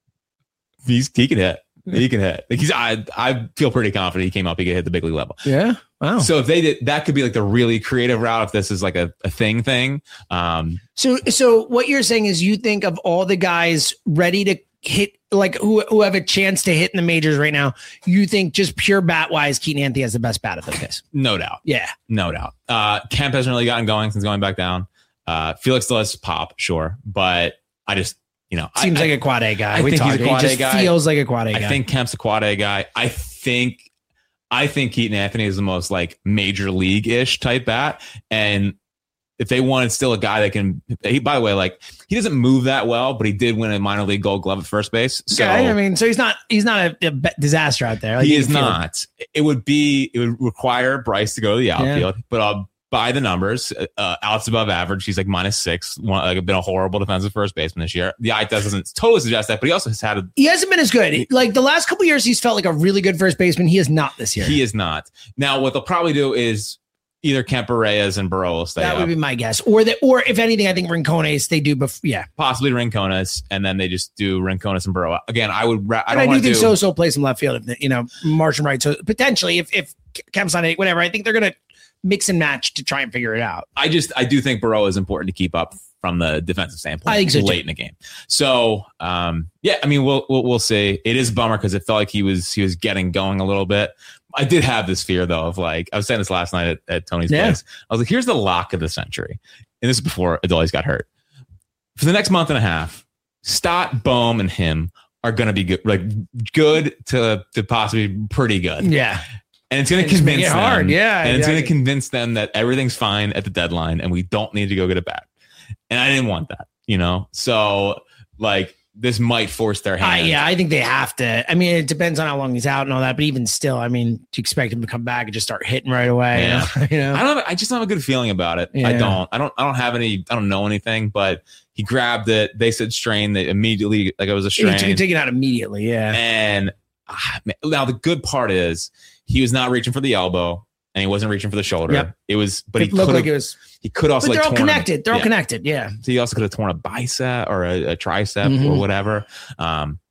[SPEAKER 15] He's he can hit. He can hit. Like he's I I feel pretty confident he came up. He could hit the big league level.
[SPEAKER 14] Yeah. Wow.
[SPEAKER 15] So if they did, that could be like the really creative route. If this is like a, a thing thing. Um.
[SPEAKER 14] So so what you're saying is you think of all the guys ready to hit, like who who have a chance to hit in the majors right now. You think just pure bat wise, Keaton Anthony has the best bat of those guys.
[SPEAKER 15] No doubt.
[SPEAKER 14] Yeah.
[SPEAKER 15] No doubt. Uh, Kemp hasn't really gotten going since going back down. Uh, Felix still has pop, sure, but I just. You know,
[SPEAKER 14] seems
[SPEAKER 15] I,
[SPEAKER 14] like a quad A guy.
[SPEAKER 15] I
[SPEAKER 14] we
[SPEAKER 15] think he's a quad A guy.
[SPEAKER 14] Feels like a quad A guy.
[SPEAKER 15] I think Kemp's a quad A guy. I think, I think Keaton Anthony is the most like major league ish type bat. And if they wanted still a guy that can, he, by the way, like he doesn't move that well, but he did win a minor league Gold Glove at first base. So
[SPEAKER 14] okay, I mean, so he's not, he's not a, a disaster out there. Like,
[SPEAKER 15] he is not. It. it would be, it would require Bryce to go to the outfield, yeah. but uh, by the numbers, uh, Alex above average. He's like minus six. One, like been a horrible defensive first baseman this year. The eye test doesn't totally suggest that, but he also has had a.
[SPEAKER 14] He hasn't been as good. Like the last couple of years, he's felt like a really good first baseman. He is not this year.
[SPEAKER 15] He is not. Now, what they'll probably do is either Kemper, Reyes, and Burrow will stay.
[SPEAKER 14] That
[SPEAKER 15] up.
[SPEAKER 14] would be my guess. Or that, or if anything, I think Rincones they do. Bef- yeah,
[SPEAKER 15] possibly Rincones, and then they just do Rincones and Burrow. Again, I would. Ra- I
[SPEAKER 14] but
[SPEAKER 15] don't
[SPEAKER 14] I do think
[SPEAKER 15] do-
[SPEAKER 14] So-So plays some left field. If, you know, Marsh and right. So potentially, if if Kemp's on it, whatever, I think they're gonna mix and match to try and figure it out.
[SPEAKER 15] I just I do think Burrow is important to keep up from the defensive standpoint.
[SPEAKER 14] I think so
[SPEAKER 15] late
[SPEAKER 14] too.
[SPEAKER 15] in the game. So um, yeah, I mean we'll we'll, we'll see. It is a bummer because it felt like he was he was getting going a little bit. I did have this fear though of like I was saying this last night at, at Tony's yeah. place. I was like, here's the lock of the century, and this is before Adolis got hurt. For the next month and a half, Stott, Bohm, and him are going to be good, like good to to possibly pretty good.
[SPEAKER 14] Yeah.
[SPEAKER 15] And it's going to convince them.
[SPEAKER 14] Hard. Yeah,
[SPEAKER 15] and it's
[SPEAKER 14] yeah.
[SPEAKER 15] going to convince them that everything's fine at the deadline and we don't need to go get a bat. And I didn't want that, you know? So, like, this might force their hand.
[SPEAKER 14] Uh, yeah, I think they have to. I mean, it depends on how long he's out and all that. But even still, I mean, to expect him to come back and just start hitting right away.
[SPEAKER 15] Yeah.
[SPEAKER 14] You know? you know?
[SPEAKER 15] I don't. Have, I just don't have a good feeling about it. Yeah. I don't. I don't. I don't have any. I don't know anything. But he grabbed it. They said strain. They immediately like it was a strain.
[SPEAKER 14] He took it out immediately. Yeah.
[SPEAKER 15] And ah, man, now the good part is he was not reaching for the elbow and he wasn't reaching for the shoulder.
[SPEAKER 14] Yep.
[SPEAKER 15] It was, but
[SPEAKER 14] it
[SPEAKER 15] he
[SPEAKER 14] looked like it was.
[SPEAKER 15] He could also.
[SPEAKER 14] But they're
[SPEAKER 15] like
[SPEAKER 14] all connected. A, they're yeah. all connected. Yeah.
[SPEAKER 15] So he also could have torn a bicep or a, a tricep mm-hmm. or whatever. Um.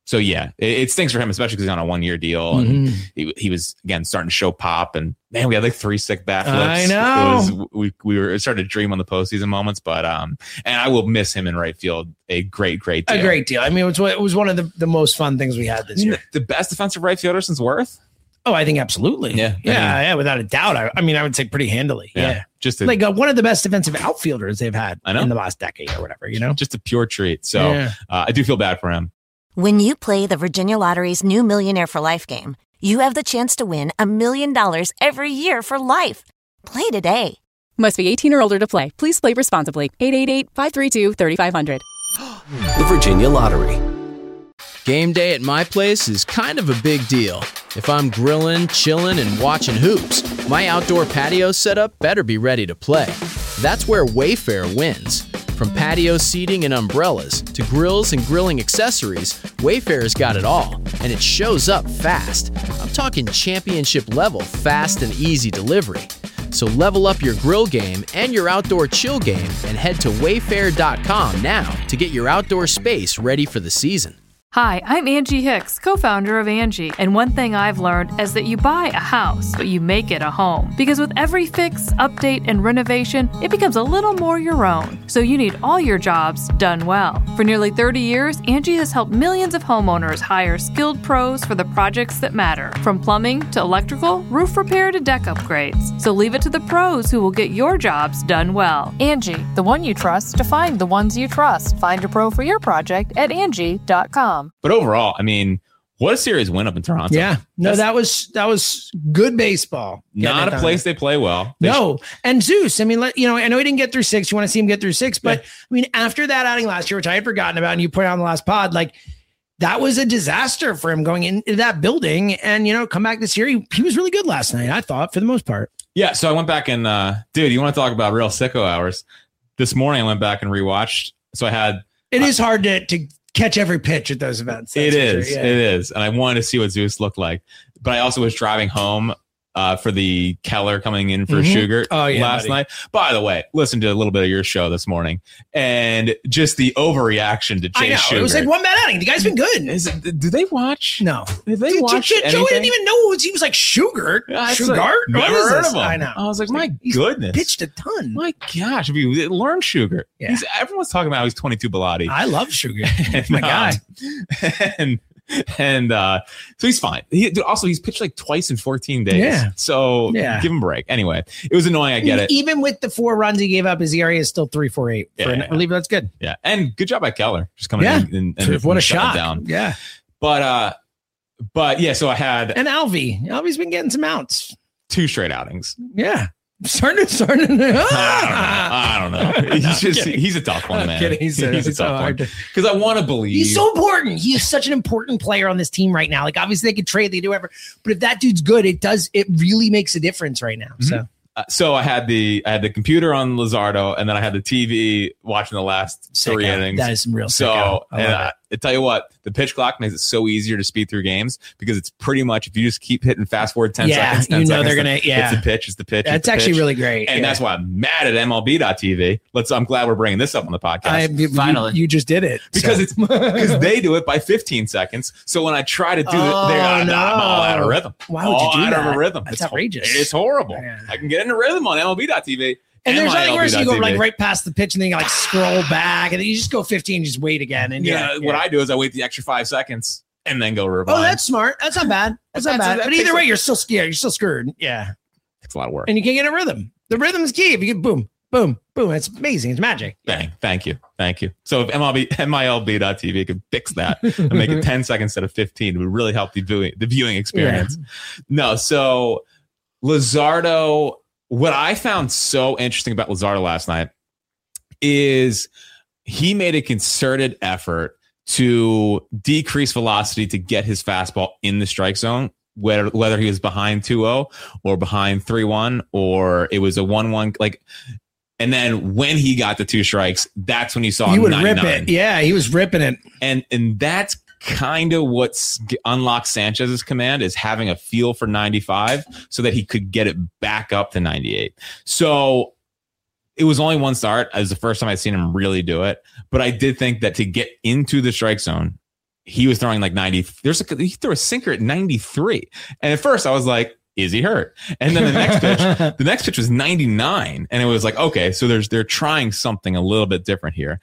[SPEAKER 15] So yeah, it, it stinks for him, especially because he's on a one year deal, and
[SPEAKER 14] Mhm.
[SPEAKER 15] he he was again starting to show pop. And man, we had like three sick bat flips.
[SPEAKER 14] I know.
[SPEAKER 15] It was, we we were starting to dream on the postseason moments, but um, and I will miss him in right field. A great, great deal.
[SPEAKER 14] A great deal. I mean, it was it was one of the, the most fun things we had this year.
[SPEAKER 15] The best defensive right fielder since Worth.
[SPEAKER 14] Oh, I think absolutely.
[SPEAKER 15] Yeah,
[SPEAKER 14] yeah,
[SPEAKER 15] I mean-
[SPEAKER 14] yeah, without a doubt. I, I mean, I would say pretty handily.
[SPEAKER 15] Yeah,
[SPEAKER 14] Yeah,
[SPEAKER 15] just a,
[SPEAKER 14] like uh, one of the best defensive outfielders they've had
[SPEAKER 15] I know.
[SPEAKER 14] in the last decade or whatever. You know,
[SPEAKER 15] just a pure treat. So
[SPEAKER 14] Yeah.
[SPEAKER 15] uh, I do feel bad for him.
[SPEAKER 17] When you play the Virginia Lottery's new Millionaire for Life game, you have the chance to win a million dollars every year for life. Play today.
[SPEAKER 5] Must be eighteen or older to play. Please play responsibly. eight eight eight, five three two, three five zero zero.
[SPEAKER 6] The Virginia Lottery.
[SPEAKER 18] Game day at my place is kind of a big deal. If I'm grilling, chilling, and watching hoops, my outdoor patio setup better be ready to play. That's where Wayfair wins. From patio seating and umbrellas to grills and grilling accessories, Wayfair's got it all, and it shows up fast. I'm talking championship level fast and easy delivery. So level up your grill game and your outdoor chill game and head to wayfair dot com now to get your outdoor space ready for the season.
[SPEAKER 19] Hi, I'm Angie Hicks, co-founder of Angie, and one thing I've learned is that you buy a house, but you make it a home. Because with every fix, update, and renovation, it becomes a little more your own. So you need all your jobs done well. For nearly thirty years, Angie has helped millions of homeowners hire skilled pros for the projects that matter. From plumbing to electrical, roof repair to deck upgrades. So leave it to the pros who will get your jobs done well. Angie, the one you trust to find the ones you trust. Find a pro for your project at Angie dot com.
[SPEAKER 15] But overall, I mean, what a series win up in Toronto.
[SPEAKER 14] yeah, no,
[SPEAKER 15] That's
[SPEAKER 14] that was that was good baseball.
[SPEAKER 15] not
[SPEAKER 14] Getting
[SPEAKER 15] a
[SPEAKER 14] it done.
[SPEAKER 15] place they play well. They
[SPEAKER 14] No, and Zeus. I mean, let, you know, I know he didn't get through six. You want to see him get through six, but I mean, after that outing last year, which I had forgotten about, and you put out on the last pod, like that was a disaster for him going into that building. And you know, come back this year, he, he was really good last night. I thought, for the most part.
[SPEAKER 15] Yeah, so I went back and, uh, dude, you want to talk about real sicko hours? This morning I went back and rewatched. So I had.
[SPEAKER 14] It is hard to to catch every pitch at those events.
[SPEAKER 15] It
[SPEAKER 14] That's for
[SPEAKER 15] is.
[SPEAKER 14] sure, yeah.
[SPEAKER 15] It is. And I wanted to see what Zeus looked like. But I also was driving home uh, for the Keller coming in for
[SPEAKER 14] Mhm.
[SPEAKER 15] Sugar
[SPEAKER 14] Oh, yeah,
[SPEAKER 15] last
[SPEAKER 14] buddy.
[SPEAKER 15] night. By the way, listen to a little bit of your show this morning and just the overreaction to
[SPEAKER 14] I know.
[SPEAKER 15] Chase Sugar.
[SPEAKER 14] It was like one bad outing. The guy's been good.
[SPEAKER 15] Is it, do they watch?
[SPEAKER 14] No.
[SPEAKER 15] Did they
[SPEAKER 14] Dude,
[SPEAKER 15] watch
[SPEAKER 14] Joe, Joe
[SPEAKER 15] anything?
[SPEAKER 14] didn't even know it was, he was like Sugar.
[SPEAKER 15] Yeah, it's
[SPEAKER 14] Sugar?
[SPEAKER 15] like,
[SPEAKER 14] What
[SPEAKER 15] never
[SPEAKER 14] is
[SPEAKER 15] heard
[SPEAKER 14] this?
[SPEAKER 15] of him.
[SPEAKER 14] I know.
[SPEAKER 15] I was like, my
[SPEAKER 14] He's
[SPEAKER 15] goodness.
[SPEAKER 14] pitched a ton.
[SPEAKER 15] My gosh, if you learn Sugar.
[SPEAKER 14] Yeah.
[SPEAKER 15] He's, everyone's talking about how he's twenty-two Bilotti.
[SPEAKER 14] I love Sugar.
[SPEAKER 15] and,
[SPEAKER 14] my guy.
[SPEAKER 15] um, and and uh, so he's fine. He dude, also he's pitched like twice in fourteen days.
[SPEAKER 14] Yeah.
[SPEAKER 15] So
[SPEAKER 14] Yeah.
[SPEAKER 15] give him a break. Anyway, it was annoying. I get it.
[SPEAKER 14] Even with the four runs he gave up, his E R A is still three four eight for
[SPEAKER 15] Yeah,
[SPEAKER 14] an
[SPEAKER 15] yeah.
[SPEAKER 14] reliever. That's good.
[SPEAKER 15] Yeah, and good job by Keller just coming
[SPEAKER 14] Yeah.
[SPEAKER 15] in and, and
[SPEAKER 14] What a
[SPEAKER 15] shutting it
[SPEAKER 14] shot.
[SPEAKER 15] down.
[SPEAKER 14] Yeah.
[SPEAKER 15] But uh, but yeah. So I had
[SPEAKER 14] And Alvy. Alvy's been getting some outs.
[SPEAKER 15] two straight outings.
[SPEAKER 14] Yeah. Starting to starting to
[SPEAKER 15] I don't know. I don't know. He's
[SPEAKER 14] I'm
[SPEAKER 15] just
[SPEAKER 14] kidding.
[SPEAKER 15] he's a tough one,
[SPEAKER 14] I'm
[SPEAKER 15] man.
[SPEAKER 14] kidding. He's,
[SPEAKER 15] He's,
[SPEAKER 14] a,
[SPEAKER 15] a
[SPEAKER 14] so
[SPEAKER 15] tough
[SPEAKER 14] hard
[SPEAKER 15] one
[SPEAKER 14] to-
[SPEAKER 15] because I want to believe
[SPEAKER 14] He's so important. He is such an important player on this team right now. Like obviously they could trade, they do whatever, but if that dude's good, it does. It really makes a difference right now. So
[SPEAKER 15] Uh, so I had the I had the computer on Luzardo, and then I had the T V watching the last three
[SPEAKER 14] Sicko.
[SPEAKER 15] innings.
[SPEAKER 14] That is some real
[SPEAKER 15] So
[SPEAKER 14] sicko. I
[SPEAKER 15] and
[SPEAKER 14] love
[SPEAKER 15] I,
[SPEAKER 14] it.
[SPEAKER 15] I tell you what, the pitch clock makes it so easier to speed through games because it's pretty much if you just keep hitting fast forward ten
[SPEAKER 14] Yeah,
[SPEAKER 15] seconds, ten
[SPEAKER 14] you know
[SPEAKER 15] seconds,
[SPEAKER 14] they're gonna-
[SPEAKER 15] it's
[SPEAKER 14] yeah.
[SPEAKER 15] the pitch, it's the pitch.
[SPEAKER 14] That's
[SPEAKER 15] it's the
[SPEAKER 14] actually
[SPEAKER 15] pitch.
[SPEAKER 14] really great,
[SPEAKER 15] and
[SPEAKER 14] yeah.
[SPEAKER 15] that's why I'm mad at M L B dot T V. Let's. I'm glad we're bringing this up on the podcast.
[SPEAKER 14] I, you,
[SPEAKER 16] Finally.
[SPEAKER 14] you, you just did it
[SPEAKER 15] because
[SPEAKER 14] so.
[SPEAKER 15] it's because they do it by fifteen seconds. So when I try to do
[SPEAKER 14] Oh,
[SPEAKER 15] it, they're I'm
[SPEAKER 14] no.
[SPEAKER 15] all out of rhythm.
[SPEAKER 14] Why would you
[SPEAKER 15] all
[SPEAKER 14] do
[SPEAKER 15] out
[SPEAKER 14] that?
[SPEAKER 15] of a rhythm.
[SPEAKER 14] That's
[SPEAKER 15] It's ho-
[SPEAKER 14] outrageous.
[SPEAKER 15] It's horrible.
[SPEAKER 14] Yeah.
[SPEAKER 15] I can get into rhythm on M L B dot T V.
[SPEAKER 14] And there's nothing worse. You go like
[SPEAKER 15] M I L B dot T V.
[SPEAKER 14] right past the pitch and then you like scroll back and then you just go fifteen, just wait again. And
[SPEAKER 15] Yeah,
[SPEAKER 14] yeah,
[SPEAKER 15] what
[SPEAKER 14] yeah.
[SPEAKER 15] I do is I wait the extra five seconds and then go rewind.
[SPEAKER 14] Oh, that's smart. That's not bad. That's not
[SPEAKER 15] That's-
[SPEAKER 14] bad.
[SPEAKER 15] that
[SPEAKER 14] But
[SPEAKER 15] takes
[SPEAKER 14] either
[SPEAKER 15] a-
[SPEAKER 14] way, you're still scared. You're still screwed. Yeah.
[SPEAKER 15] It's a lot of work.
[SPEAKER 14] And you can't get a rhythm. The rhythm's key. If you get boom, boom, boom. It's amazing. It's magic.
[SPEAKER 15] Bang. Thank you. Thank you. So if M L B, M I L B dot T V could fix that and make it ten seconds instead of fifteen, it would really help the viewing, the viewing experience. No, so Luzardo, what I found so interesting about Luzardo last night is he made a concerted effort to decrease velocity to get his fastball in the strike zone, whether whether he was behind two oh or behind three one or it was a one one, like, and then when he got the two strikes, that's when you saw
[SPEAKER 14] He
[SPEAKER 15] him
[SPEAKER 14] would rip
[SPEAKER 15] ninety-nine.
[SPEAKER 14] it. Yeah, he was ripping it.
[SPEAKER 15] And and that's kind of what unlocked Sanchez's command is having a feel for ninety-five so that he could get it back up to ninety-eight. So it was only one start. It was the first time I'd seen him really do it. But I did think that to get into the strike zone, he was throwing like ninety. There's a, he threw a sinker at ninety-three. And at first I was like, is he hurt? And then the next pitch, the next pitch was ninety-nine. And it was like, okay, so there's, they're trying something a little bit different here.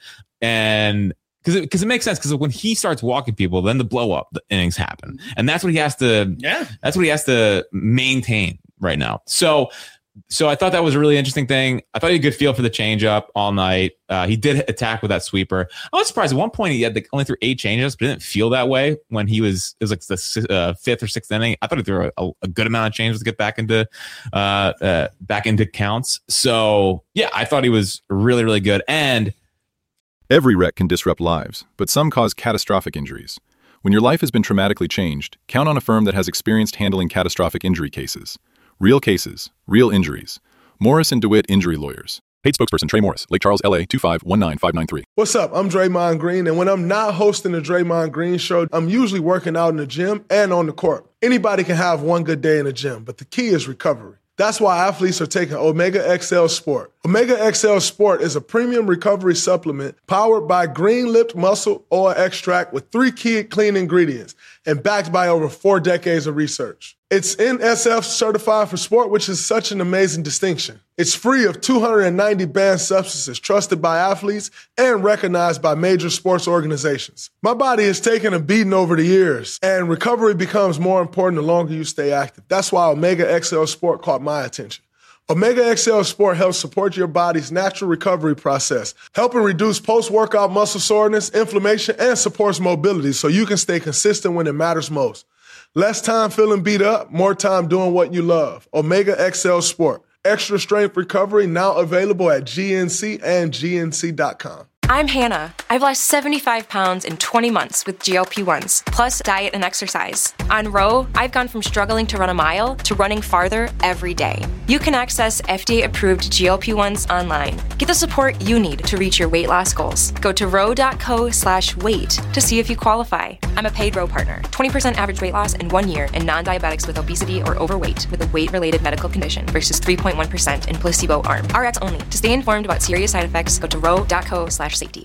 [SPEAKER 15] And because it, because it makes sense, because when he starts walking people, then the blow up the innings happen. And that's what he has to,
[SPEAKER 14] yeah,
[SPEAKER 15] that's what he has to maintain right now. So, So I thought that was a really interesting thing. I thought he had a good feel for the changeup all night. Uh, he did attack with that sweeper. I was surprised at one point he had like only threw eight changes, but it didn't feel that way when he was, it was like the uh, fifth or sixth inning. I thought he threw a, a good amount of changes to get back into, uh, uh, back into counts. So yeah, I thought he was really, really good. And
[SPEAKER 1] every wreck can disrupt lives, but some cause catastrophic injuries. When your life has been traumatically changed, count on a firm that has experienced handling catastrophic injury cases. Real cases, real injuries. Morris and DeWitt Injury Lawyers. Paid spokesperson Trey Morris, Lake Charles, L A two five one nine five nine three.
[SPEAKER 2] What's up? I'm Draymond Green, and when I'm not hosting the Draymond Green Show, I'm usually working out in the gym and on the court. Anybody can have one good day in the gym, but the key is recovery. That's why athletes are taking Omega X L Sport. Omega X L Sport is a premium recovery supplement powered by green-lipped muscle oil extract with three key clean ingredients and backed by over four decades of research. It's N S F certified for sport, which is such an amazing distinction. It's free of two hundred ninety banned substances trusted by athletes and recognized by major sports organizations. My body has taken a beating over the years, and recovery becomes more important the longer you stay active. That's why Omega X L Sport caught my attention. Omega X L Sport helps support your body's natural recovery process, helping reduce post-workout muscle soreness, inflammation, and supports mobility so you can stay consistent when it matters most. Less time feeling beat up, more time doing what you love. Omega X L Sport. Extra strength recovery now available at G N C and G N C dot com.
[SPEAKER 20] I'm Hannah. I've lost seventy-five pounds in twenty months with G L P ones, plus diet and exercise. On Row, I've gone from struggling to run a mile to running farther every day. You can access F D A-approved G L P ones online. Get the support you need to reach your weight loss goals. Go to row.co slash weight to see if you qualify. I'm a paid Row partner. twenty percent average weight loss in one year in non-diabetics with obesity or overweight with a weight-related medical condition versus three point one percent in placebo arm. R X only. To stay informed about serious side effects, go to row.co slash safety.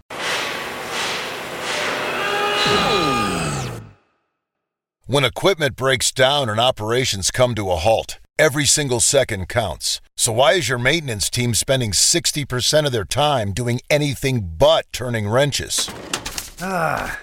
[SPEAKER 21] When equipment breaks down and operations come to a halt, every single second counts. So why is your maintenance team spending sixty percent of their time doing anything but turning wrenches? Ah.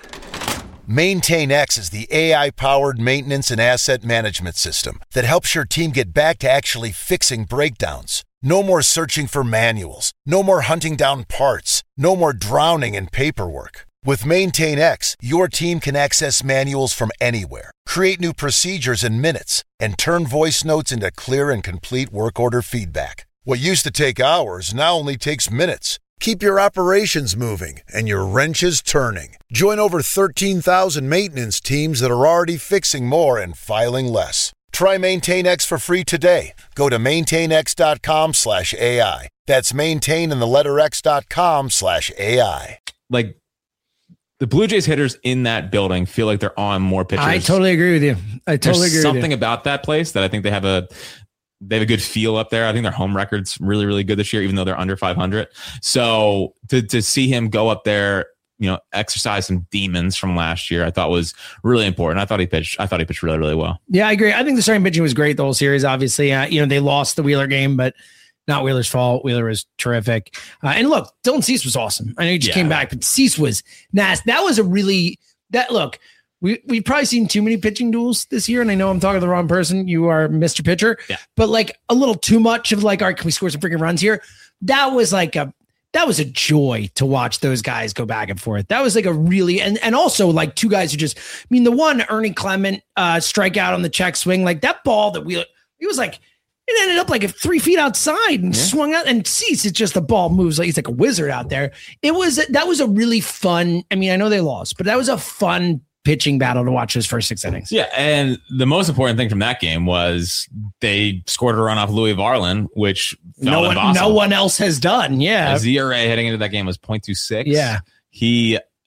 [SPEAKER 21] MaintainX is the A I-powered maintenance and asset management system that helps your team get back to actually fixing breakdowns. No more searching for manuals. No more hunting down parts. No more drowning in paperwork. With MaintainX, your team can access manuals from anywhere, create new procedures in minutes, and turn voice notes into clear and complete work order feedback. What used to take hours now only takes minutes. Keep your operations moving and your wrenches turning. Join over thirteen thousand maintenance teams that are already fixing more and filing less. Try MaintainX for free today. Go to maintainx.com slash AI. That's maintain and the letter x.com slash AI.
[SPEAKER 15] Like, the Blue Jays hitters in that building feel like they're on more pitches.
[SPEAKER 14] I totally agree with you. I totally
[SPEAKER 15] There's
[SPEAKER 14] agree
[SPEAKER 15] something
[SPEAKER 14] with you.
[SPEAKER 15] about that place that I think they have a they have a good feel up there. I think their home record's really, really good this year, even though they're under five hundred. So to to see him go up there, you know, exercise some demons from last year, I thought was really important. I thought he pitched. I thought he pitched really, really well.
[SPEAKER 14] Yeah, I agree. I think the starting pitching was great the whole series. Obviously, uh, you know, they lost the Wheeler game, but not Wheeler's fault. Wheeler was terrific. Uh, and look, Dylan Cease was awesome. I know he just
[SPEAKER 15] Yeah.
[SPEAKER 14] came back, but Cease was nasty. That was a really that look. We we've probably seen too many pitching duels this year, and I know I'm talking to the wrong person. You are Mister Pitcher,
[SPEAKER 15] Yeah.
[SPEAKER 14] but like a little too much of like, all right, can we score some freaking runs here? That was like a that was a joy to watch those guys go back and forth. That was like a really and and also like two guys who just. I mean, the one Ernie Clement uh, strikeout on the check swing, like that ball that we it was like. It ended up like three feet outside and
[SPEAKER 15] Yeah.
[SPEAKER 14] swung out and sees it's just the ball moves like he's like a wizard out there. It was that was a really fun. I mean, I know they lost, but that was a fun pitching battle to watch those first six innings.
[SPEAKER 15] Yeah, and the most important thing from that game was they scored a run off Louis Varland, which
[SPEAKER 14] No
[SPEAKER 15] felt
[SPEAKER 14] one,
[SPEAKER 15] impossible.
[SPEAKER 14] no one else has done. Yeah,
[SPEAKER 15] His E R A heading into that game was point two six.
[SPEAKER 14] Yeah.
[SPEAKER 15] He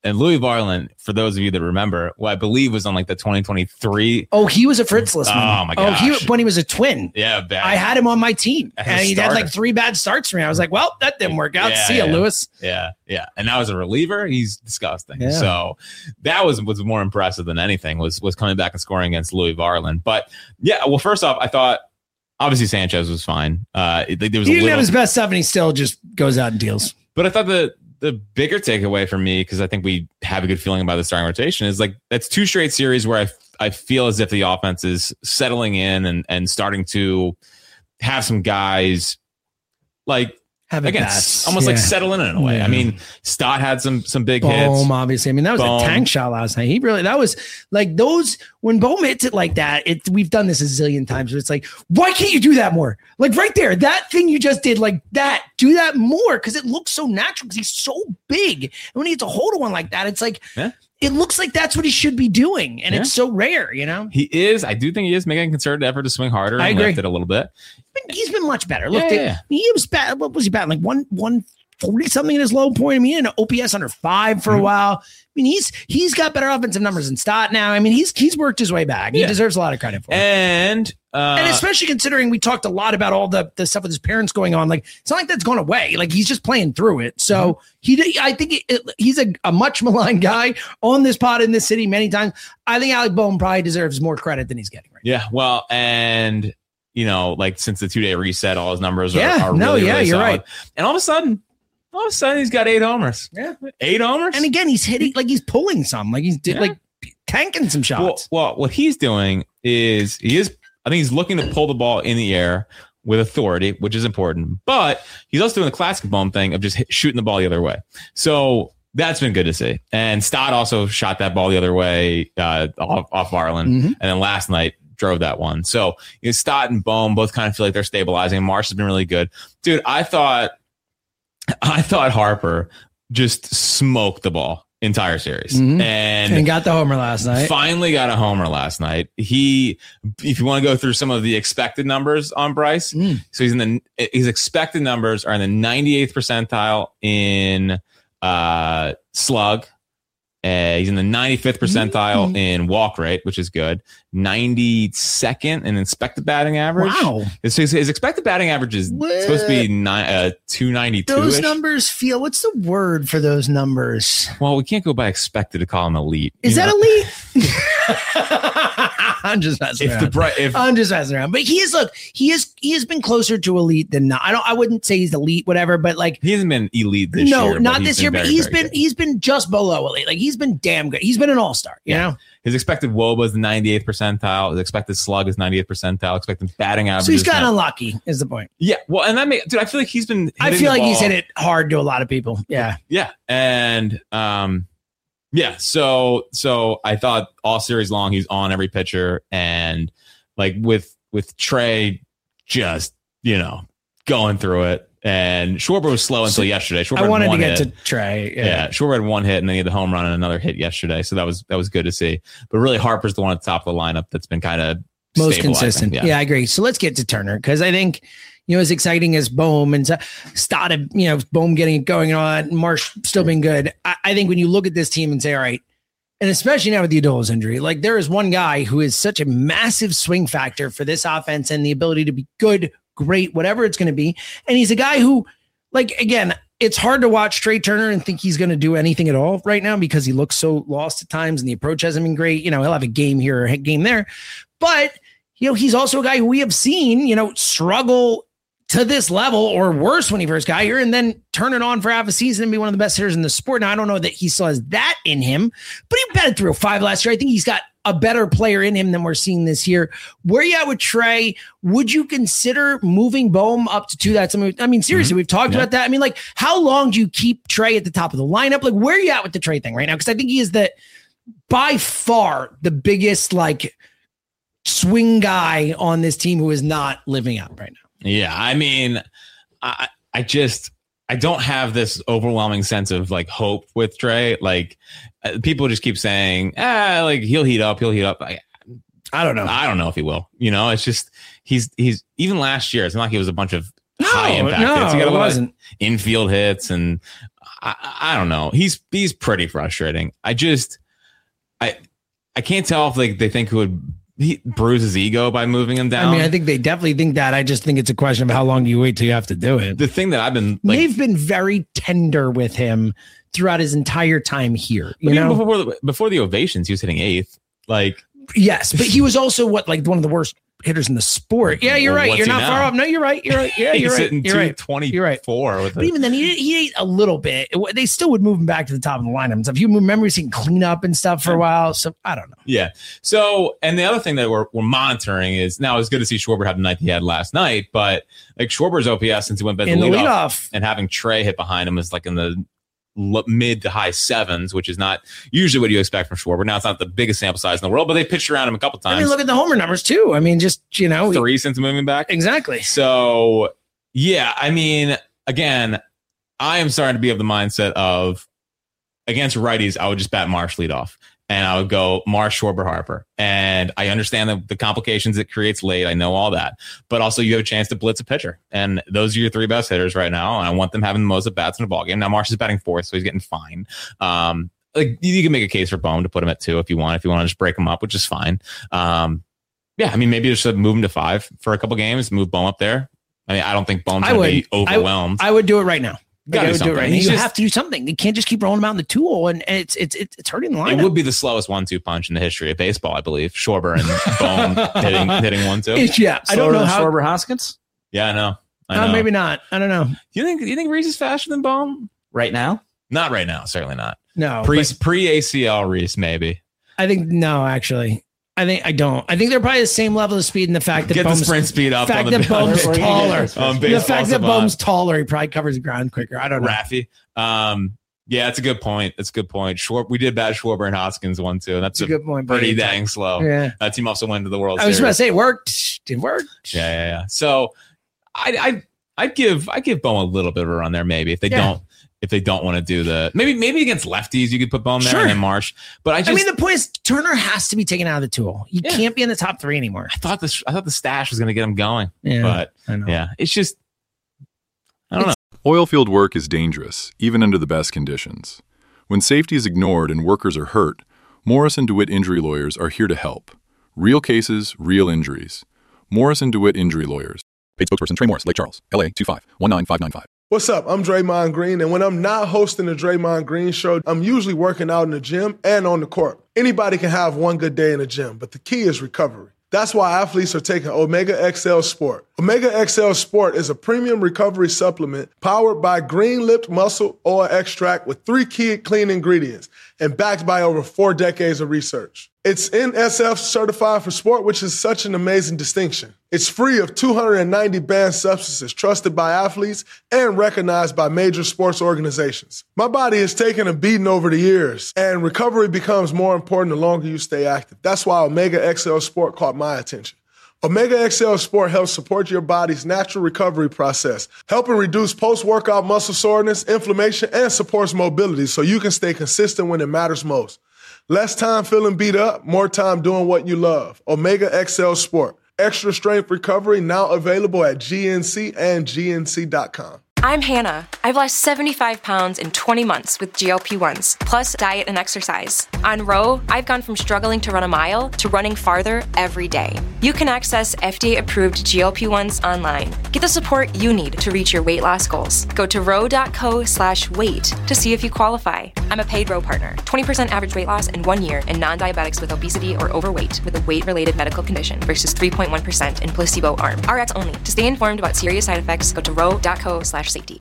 [SPEAKER 15] and Louis Varland, for those of you that remember, what I believe was on like the twenty twenty-three.
[SPEAKER 14] Oh, he was a Fritz Listman.
[SPEAKER 15] Oh my gosh.
[SPEAKER 14] Oh, he, when he was a twin.
[SPEAKER 15] Yeah, bad.
[SPEAKER 14] I had him on my team,
[SPEAKER 15] As a
[SPEAKER 14] and he had
[SPEAKER 15] starter.
[SPEAKER 14] like three bad starts for me. I was like, well, that didn't work out.
[SPEAKER 15] Yeah,
[SPEAKER 14] See ya,
[SPEAKER 15] yeah.
[SPEAKER 14] Lewis.
[SPEAKER 15] Yeah, yeah. And now as a reliever, he's disgusting.
[SPEAKER 14] Yeah.
[SPEAKER 15] So that was was more impressive than anything was was coming back and scoring against Louis Varland. But yeah, well, first off, I thought obviously Sanchez was fine. Uh, it, there was
[SPEAKER 14] He
[SPEAKER 15] a
[SPEAKER 14] didn't
[SPEAKER 15] little,
[SPEAKER 14] have his best stuff, and he still just goes out and deals.
[SPEAKER 15] but I thought the the bigger takeaway for me, because I think we have a good feeling about the starting rotation, is like that's two straight series where I I feel as if the offense is settling in and and starting to have some guys like.
[SPEAKER 14] Have it
[SPEAKER 15] Again,
[SPEAKER 14] bats.
[SPEAKER 15] almost
[SPEAKER 14] Yeah.
[SPEAKER 15] like settle in in a way.
[SPEAKER 14] Yeah.
[SPEAKER 15] I mean, Stott had some some big hits.
[SPEAKER 14] Bohm, obviously. I mean, that was
[SPEAKER 15] Bohm.
[SPEAKER 14] a tank shot last night. He really, that was like those, when Bohm hits it like that, it, we've done this a zillion times, but it's like, why can't you do that more? Like right there, that thing you just did, like that, do that more, because it looks so natural, because he's so big. And when he gets a hold of one like that, it's like,
[SPEAKER 15] Yeah.
[SPEAKER 14] it looks like that's what he should be doing. And
[SPEAKER 15] Yeah.
[SPEAKER 14] it's so rare, you know?
[SPEAKER 15] He is. I do think he is making a concerted effort to swing harder and
[SPEAKER 14] I agree.
[SPEAKER 15] lift it a little bit.
[SPEAKER 14] He's been much better. Look,
[SPEAKER 15] Yeah,
[SPEAKER 14] they-
[SPEAKER 15] yeah.
[SPEAKER 14] I mean, he was bad. What was he batting? Like one, one forty something in his low point. I mean, an O P S under five for
[SPEAKER 15] Mm-hmm.
[SPEAKER 14] a while. I mean, he's he's got better offensive numbers than Stott now. I mean, he's he's worked his way back. He
[SPEAKER 15] Yeah.
[SPEAKER 14] deserves a lot of credit for it.
[SPEAKER 15] And uh,
[SPEAKER 14] And especially considering we talked a lot about all the, the stuff with his parents going on. Like, it's not like that's gone away. Like, he's just playing through it. So he, did- I think it, it- he's a, a much maligned guy on this pod in this city many times. I think Alec Bohm probably deserves more credit than he's getting right
[SPEAKER 15] yeah, well, and you know, like since the two day reset, all his numbers are,
[SPEAKER 14] Yeah,
[SPEAKER 15] are
[SPEAKER 14] no,
[SPEAKER 15] really,
[SPEAKER 14] yeah,
[SPEAKER 15] really
[SPEAKER 14] you're
[SPEAKER 15] solid.
[SPEAKER 14] right.
[SPEAKER 15] And all of a sudden, all of a sudden, he's got eight homers.
[SPEAKER 14] Yeah,
[SPEAKER 15] eight homers.
[SPEAKER 14] And again, he's hitting, like he's pulling some, like he's did,
[SPEAKER 15] Yeah.
[SPEAKER 14] like tanking some
[SPEAKER 15] Well,
[SPEAKER 14] shots.
[SPEAKER 15] well, what he's doing is he is. I think he's looking to pull the ball in the air with authority, which is important. But he's also doing the classic Bohm thing of just hit, shooting the ball the other way. So that's been good to see. And Stott also shot that ball the other way uh, off, off Varland,
[SPEAKER 14] Mhm.
[SPEAKER 15] and then last night drove that one. So you know, Stott and Bohm both kind of feel like they're stabilizing. Marsh has been really good, dude. I thought, I thought Harper just smoked the ball entire series,
[SPEAKER 14] Mhm.
[SPEAKER 15] and
[SPEAKER 14] And got the homer last night.
[SPEAKER 15] finally got a homer last night. He, if you want to go through some of the expected numbers on Bryce,
[SPEAKER 14] Mm.
[SPEAKER 15] so he's in the his expected numbers are in the ninety-eighth percentile in uh, slug. Uh, he's in the ninety-fifth percentile
[SPEAKER 14] Mm.
[SPEAKER 15] in walk rate, which is good. ninety-second in expected batting average.
[SPEAKER 14] Wow.
[SPEAKER 15] His, his, his expected batting average is supposed to be nine, uh, two ninety-two.
[SPEAKER 14] Those numbers feel, what's the word for those numbers?
[SPEAKER 15] Well, we can't go by expected to call him elite.
[SPEAKER 14] Is
[SPEAKER 15] you
[SPEAKER 14] that
[SPEAKER 15] know?
[SPEAKER 14] elite? I'm just messing
[SPEAKER 15] If the
[SPEAKER 14] around.
[SPEAKER 15] Bri- if
[SPEAKER 14] I'm just messing around. But he is, look, he is he has been closer to elite than not. I don't I wouldn't say he's elite, whatever, but like
[SPEAKER 15] he hasn't been elite this
[SPEAKER 14] no,
[SPEAKER 15] year. but
[SPEAKER 14] not
[SPEAKER 15] he's
[SPEAKER 14] this
[SPEAKER 15] been
[SPEAKER 14] year, but
[SPEAKER 15] very,
[SPEAKER 14] he's
[SPEAKER 15] very
[SPEAKER 14] been
[SPEAKER 15] good.
[SPEAKER 14] he's been just below elite. Like he's been damn good. He's been an all-star, you know?
[SPEAKER 15] His expected W O B A is the ninety-eighth percentile. His expected slug is ninety-eighth percentile. Expected batting average.
[SPEAKER 14] So he's
[SPEAKER 15] is
[SPEAKER 14] gotten
[SPEAKER 15] not-
[SPEAKER 14] unlucky, is the point.
[SPEAKER 15] Yeah, well, and that may, dude, I feel like he's been.
[SPEAKER 14] I
[SPEAKER 15] hitting
[SPEAKER 14] feel
[SPEAKER 15] the
[SPEAKER 14] like he's
[SPEAKER 15] ball-
[SPEAKER 14] hit it hard to a lot of people. Yeah.
[SPEAKER 15] Yeah, and um, yeah. So so I thought all series long he's on every pitcher, and like with with Trey, just you know going through it. And Schwarber was slow until
[SPEAKER 14] So,
[SPEAKER 15] yesterday. Schwarber
[SPEAKER 14] I
[SPEAKER 15] had
[SPEAKER 14] wanted to
[SPEAKER 15] one
[SPEAKER 14] get
[SPEAKER 15] hit.
[SPEAKER 14] to Trey.
[SPEAKER 15] Yeah. yeah, Schwarber had one hit, and then he had the home run and another hit yesterday. So that was that was good to see. But really, Harper's the one at the top of the lineup that's been kind of
[SPEAKER 14] Most consistent.
[SPEAKER 15] Yeah.
[SPEAKER 14] Yeah. I agree. So let's get to Turner because I think, you know, as exciting as Bohm and started, you know, Bohm getting it going and all that, Marsh still being good. I, I think when you look at this team and say, all right, and especially now with the Adolis injury, like there is one guy who is such a massive swing factor for this offense and the ability to be good, great, whatever it's going to be. And he's a guy who, like, again, it's hard to watch Trey Turner and think he's going to do anything at all right now because he looks so lost at times and the approach hasn't been great. You know, he'll have a game here or a game there. But, you know, he's also a guy who we have seen, you know, struggle to this level or worse when he first got here and then turn it on for half a season and be one of the best hitters in the sport. Now, I don't know that he still has that in him, but he batted three oh five last year. I think he's got a better player in him than we're seeing this year. Where you at with Trey? Would you consider moving Bohm up to two? That's, I mean, I mean seriously,
[SPEAKER 15] Mm-hmm.
[SPEAKER 14] we've talked
[SPEAKER 15] Yeah.
[SPEAKER 14] about that. I mean, like, how long do you keep Trey at the top of the lineup? Like, where are you at with the Trey thing right now? Because I think he is the, by far, the biggest, like, swing guy on this team who is not living out right now.
[SPEAKER 15] Yeah, I mean, I I just I don't have this overwhelming sense of like hope with Trey. Like uh, people just keep saying, ah, like he'll heat up, he'll heat up. I,
[SPEAKER 14] I don't know.
[SPEAKER 15] I don't know if he will. You know, it's just he's he's even last year. It's not like he was a bunch of high impact
[SPEAKER 14] no,
[SPEAKER 15] hits. He got a
[SPEAKER 14] it
[SPEAKER 15] lot
[SPEAKER 14] wasn't.
[SPEAKER 15] of infield hits, and I, I don't know. He's he's pretty frustrating. I just I I can't tell if like they think he would he bruise his ego by moving him down.
[SPEAKER 14] I mean, I think they definitely think that. I just think it's a question of how long do you wait till you have to do it.
[SPEAKER 15] The thing that I've been like,
[SPEAKER 14] they've been very tender with him throughout his entire time here. You
[SPEAKER 15] even
[SPEAKER 14] know,
[SPEAKER 15] before the, before the ovations, he was hitting eighth. Like
[SPEAKER 14] yes, but he was also what like one of the worst hitters in the sport. Yeah, you're
[SPEAKER 15] Well,
[SPEAKER 14] right.
[SPEAKER 15] what's
[SPEAKER 14] You're
[SPEAKER 15] he
[SPEAKER 14] not
[SPEAKER 15] now?
[SPEAKER 14] far off. No, you're right. You're right. Yeah,
[SPEAKER 15] He's
[SPEAKER 14] you're right.
[SPEAKER 15] hitting
[SPEAKER 14] You're right.
[SPEAKER 15] two twenty-four with
[SPEAKER 14] But
[SPEAKER 15] it.
[SPEAKER 14] even then, he he ate a little bit. It- they still would move him back to the top of the lineup and stuff. You remember seeing cleanup and stuff for a while. So I don't know.
[SPEAKER 15] Yeah. So, and the other thing that we're, we're monitoring is now it's good to see Schwarber have the night he had last night, but like Schwarber's O P S since he went back to
[SPEAKER 14] In the
[SPEAKER 15] leadoff,
[SPEAKER 14] leadoff.
[SPEAKER 15] and having Trey hit behind him is like in the l- mid to high sevens, which is not usually what you expect from Schwarber. Now it's not the biggest sample size in the world, but they pitched around him a couple times.
[SPEAKER 14] I mean, look at the homer numbers too. I mean, just you know,
[SPEAKER 15] Three since moving back.
[SPEAKER 14] exactly.
[SPEAKER 15] So, yeah, I mean, again, I am starting to be of the mindset of against righties, I would just bat Marsh lead off. And I would go Marsh, Schwarber, Harper. And I understand the, the complications it creates late. I know all that. But also you have a chance to blitz a pitcher. And those are your three best hitters right now. And I want them having the most at bats in the ballgame. Now Marsh is batting fourth, so he's getting fine. Um, like you can make a case for Bohm to put him at two if you want, if you want to just break him up, which is fine. Um, yeah, I mean, maybe just move him to five for a couple games, move Bohm up there. I mean, I don't think Bohm's
[SPEAKER 14] I
[SPEAKER 15] going
[SPEAKER 14] would
[SPEAKER 15] to be
[SPEAKER 14] I,
[SPEAKER 15] overwhelmed.
[SPEAKER 14] I would do it right now.
[SPEAKER 15] Gotta
[SPEAKER 14] I
[SPEAKER 15] do
[SPEAKER 14] would do it right
[SPEAKER 15] something.
[SPEAKER 14] now.
[SPEAKER 15] He's
[SPEAKER 14] You
[SPEAKER 15] just-
[SPEAKER 14] have to do something. You can't just keep rolling him out in the tool, and it's it's it's, it's hurting the lineup.
[SPEAKER 15] It would be the slowest one-two punch in the history of baseball, I believe. Schwarber and Bohm hitting hitting one-two.
[SPEAKER 14] It's- yeah, I don't know how.
[SPEAKER 16] Schwarber Hoskins.
[SPEAKER 15] Yeah, I know. I
[SPEAKER 14] Uh,
[SPEAKER 15] know.
[SPEAKER 14] maybe not. I don't know.
[SPEAKER 15] You think you think Reese is faster than Bohm
[SPEAKER 16] right now?
[SPEAKER 15] Not right now, certainly not.
[SPEAKER 14] No,
[SPEAKER 15] Pre
[SPEAKER 14] but
[SPEAKER 15] pre A C L Reese maybe.
[SPEAKER 14] I think no. Actually, I think I don't. I think they're probably the same level of speed, and the fact that
[SPEAKER 15] Get the
[SPEAKER 14] Bohm's,
[SPEAKER 15] sprint speed up
[SPEAKER 14] fact
[SPEAKER 15] on the
[SPEAKER 14] that Bohm's
[SPEAKER 15] on
[SPEAKER 14] taller.
[SPEAKER 15] on
[SPEAKER 14] The
[SPEAKER 15] Baseball
[SPEAKER 14] fact that
[SPEAKER 15] Savant.
[SPEAKER 14] Bohm's taller, he probably covers the ground quicker. I don't know.
[SPEAKER 15] Raffy. Um, yeah, that's a good point. That's a good point. Schwar- we did bat Schwarber and Hoskins one too. That's
[SPEAKER 14] It's a good point,
[SPEAKER 15] Pretty
[SPEAKER 14] buddy.
[SPEAKER 15] dang slow.
[SPEAKER 14] Yeah.
[SPEAKER 15] That team also went to the World
[SPEAKER 14] I was
[SPEAKER 15] Series.
[SPEAKER 14] just about to say it worked. It worked.
[SPEAKER 15] Yeah, yeah, yeah. So I I I'd give I give Bohm a little bit of a run there, maybe if they
[SPEAKER 14] Yeah.
[SPEAKER 15] don't if they don't want to do the maybe maybe against lefties you could put Bohm there
[SPEAKER 14] Sure.
[SPEAKER 15] and then Marsh. But I just
[SPEAKER 14] I mean, the point is Turner has to be taken out of the tool. You
[SPEAKER 15] Yeah.
[SPEAKER 14] can't be in the top three anymore.
[SPEAKER 15] I thought this I thought the stash was going to get him going.
[SPEAKER 14] Yeah,
[SPEAKER 15] but
[SPEAKER 14] I know.
[SPEAKER 15] yeah, it's just I don't know.
[SPEAKER 1] Oilfield work is dangerous, even under the best conditions. When safety is ignored and workers are hurt, Morris and DeWitt Injury Lawyers are here to help. Real cases, real injuries. Morris and DeWitt Injury Lawyers. Paid spokesperson Trey Morris, Lake Charles, L A two five one nine five nine five.
[SPEAKER 2] What's up? I'm Draymond Green, and when I'm not hosting the Draymond Green Show, I'm usually working out in the gym and on the court. Anybody can have one good day in the gym, but the key is recovery. That's why athletes are taking Omega X L Sport. Omega X L Sport is a premium recovery supplement powered by green-lipped muscle oil extract with three key clean ingredients and backed by over four decades of research. It's N S F certified for sport, which is such an amazing distinction. It's free of two hundred ninety banned substances trusted by athletes and recognized by major sports organizations. My body has taken a beating over the years, and recovery becomes more important the longer you stay active. That's why Omega X L Sport caught my attention. Omega X L Sport helps support your body's natural recovery process, helping reduce post-workout muscle soreness, inflammation, and supports mobility so you can stay consistent when it matters most. Less time feeling beat up, more time doing what you love. Omega X L Sport. Extra strength recovery now available at G N C and G N C dot com.
[SPEAKER 20] I'm Hannah. I've lost seventy-five pounds in twenty months with G L P ones, plus diet and exercise. On Row, I've gone from struggling to run a mile to running farther every day. You can access F D A-approved G L P ones online. Get the support you need to reach your weight loss goals. Go to row.co slash weight to see if you qualify. I'm a paid Row partner. twenty percent average weight loss in one year in non-diabetics with obesity or overweight with a weight-related medical condition versus three point one percent in placebo arm. R X only. To stay informed about serious side effects, go to row.co slash safety.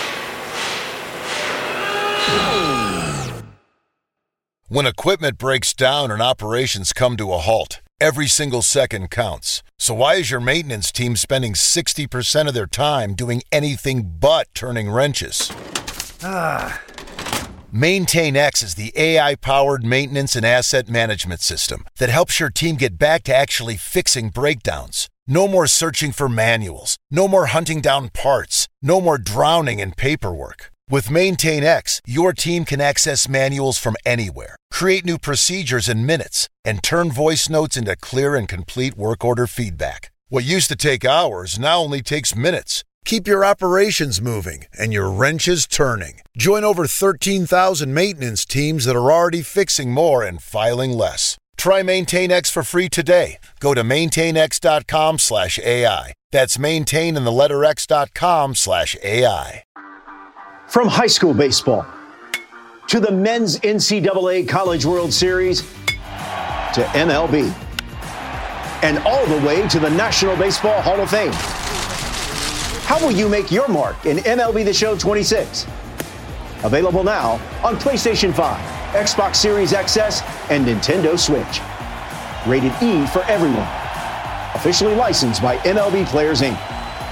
[SPEAKER 21] When equipment breaks down and operations come to a halt, every single second counts. So why is your maintenance team spending sixty percent of their time doing anything but turning wrenches?
[SPEAKER 3] Ah.
[SPEAKER 21] MaintainX is the A I-powered maintenance and asset management system that helps your team get back to actually fixing breakdowns. No more searching for manuals. No more hunting down parts. No more drowning in paperwork. With MaintainX, your team can access manuals from anywhere, create new procedures in minutes, and turn voice notes into clear and complete work order feedback. What used to take hours now only takes minutes. Keep your operations moving and your wrenches turning. Join over thirteen thousand maintenance teams that are already fixing more and filing less. Try MaintainX for free today. Go to maintainx.com slash AI. That's maintain and the letter x.com slash AI.
[SPEAKER 3] From high school baseball to the men's N C double A College World Series to M L B and all the way to the National Baseball Hall of Fame. How will you make your mark in M L B The Show twenty-six? Available now on PlayStation five, Xbox Series X S, and Nintendo Switch. Rated E for everyone. Officially licensed by M L B Players, Incorporated.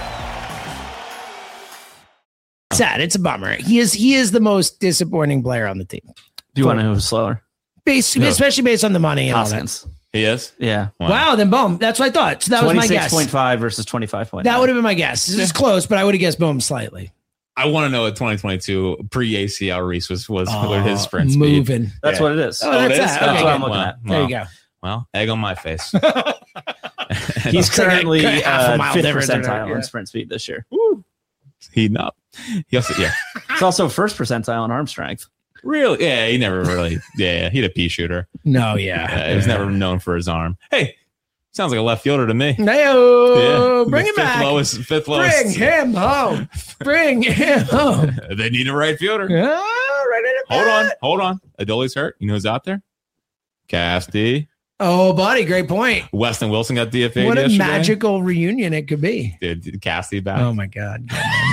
[SPEAKER 14] Sad. It's a bummer. He is he is the most disappointing player on the team.
[SPEAKER 16] Do you want to know who's slower?
[SPEAKER 14] Based, no. Especially based on the money and
[SPEAKER 16] Hoskins.
[SPEAKER 14] all that.
[SPEAKER 15] He is?
[SPEAKER 16] Yeah.
[SPEAKER 14] Wow. wow, then boom. That's what I thought. So that was my guess.
[SPEAKER 16] twenty-six point five versus twenty-five point five.
[SPEAKER 14] That would have been my guess. This is close, but I would have guessed boom slightly.
[SPEAKER 15] I want to know what twenty twenty-two pre-A C L Reese was was
[SPEAKER 14] oh,
[SPEAKER 15] with his sprint speed.
[SPEAKER 14] Moving.
[SPEAKER 16] That's yeah. what it is.
[SPEAKER 14] Oh, that's,
[SPEAKER 15] oh, it is?
[SPEAKER 14] that.
[SPEAKER 15] that's
[SPEAKER 14] Okay,
[SPEAKER 15] what
[SPEAKER 14] good.
[SPEAKER 15] I'm looking
[SPEAKER 14] well,
[SPEAKER 15] at.
[SPEAKER 14] There
[SPEAKER 15] Well,
[SPEAKER 14] you go.
[SPEAKER 15] Well, egg on my face.
[SPEAKER 16] He's currently
[SPEAKER 14] like half a mile
[SPEAKER 16] uh, fifth
[SPEAKER 14] difference
[SPEAKER 16] percentile
[SPEAKER 14] there.
[SPEAKER 16] on sprint speed this year.
[SPEAKER 15] Woo. Heating up. He also, yeah.
[SPEAKER 16] He's also first percentile on arm strength.
[SPEAKER 15] Really? Yeah, he never really. Yeah, he had a pea shooter.
[SPEAKER 14] No, yeah.
[SPEAKER 15] yeah he was never known for his arm. Hey, sounds like a left fielder to me.
[SPEAKER 14] No, yeah. Bring him
[SPEAKER 15] fifth
[SPEAKER 14] back.
[SPEAKER 15] Lowest, fifth lowest.
[SPEAKER 14] Bring him home. Bring him home.
[SPEAKER 15] They need a right fielder.
[SPEAKER 14] Oh, right in
[SPEAKER 15] hold on, hold on. Adoli's hurt. You know who's out there? Casty.
[SPEAKER 14] Oh, buddy, great point.
[SPEAKER 15] Weston Wilson got D F A.
[SPEAKER 14] What a
[SPEAKER 15] yesterday.
[SPEAKER 14] magical reunion it could be.
[SPEAKER 15] Dude, Casty back.
[SPEAKER 14] Oh my God.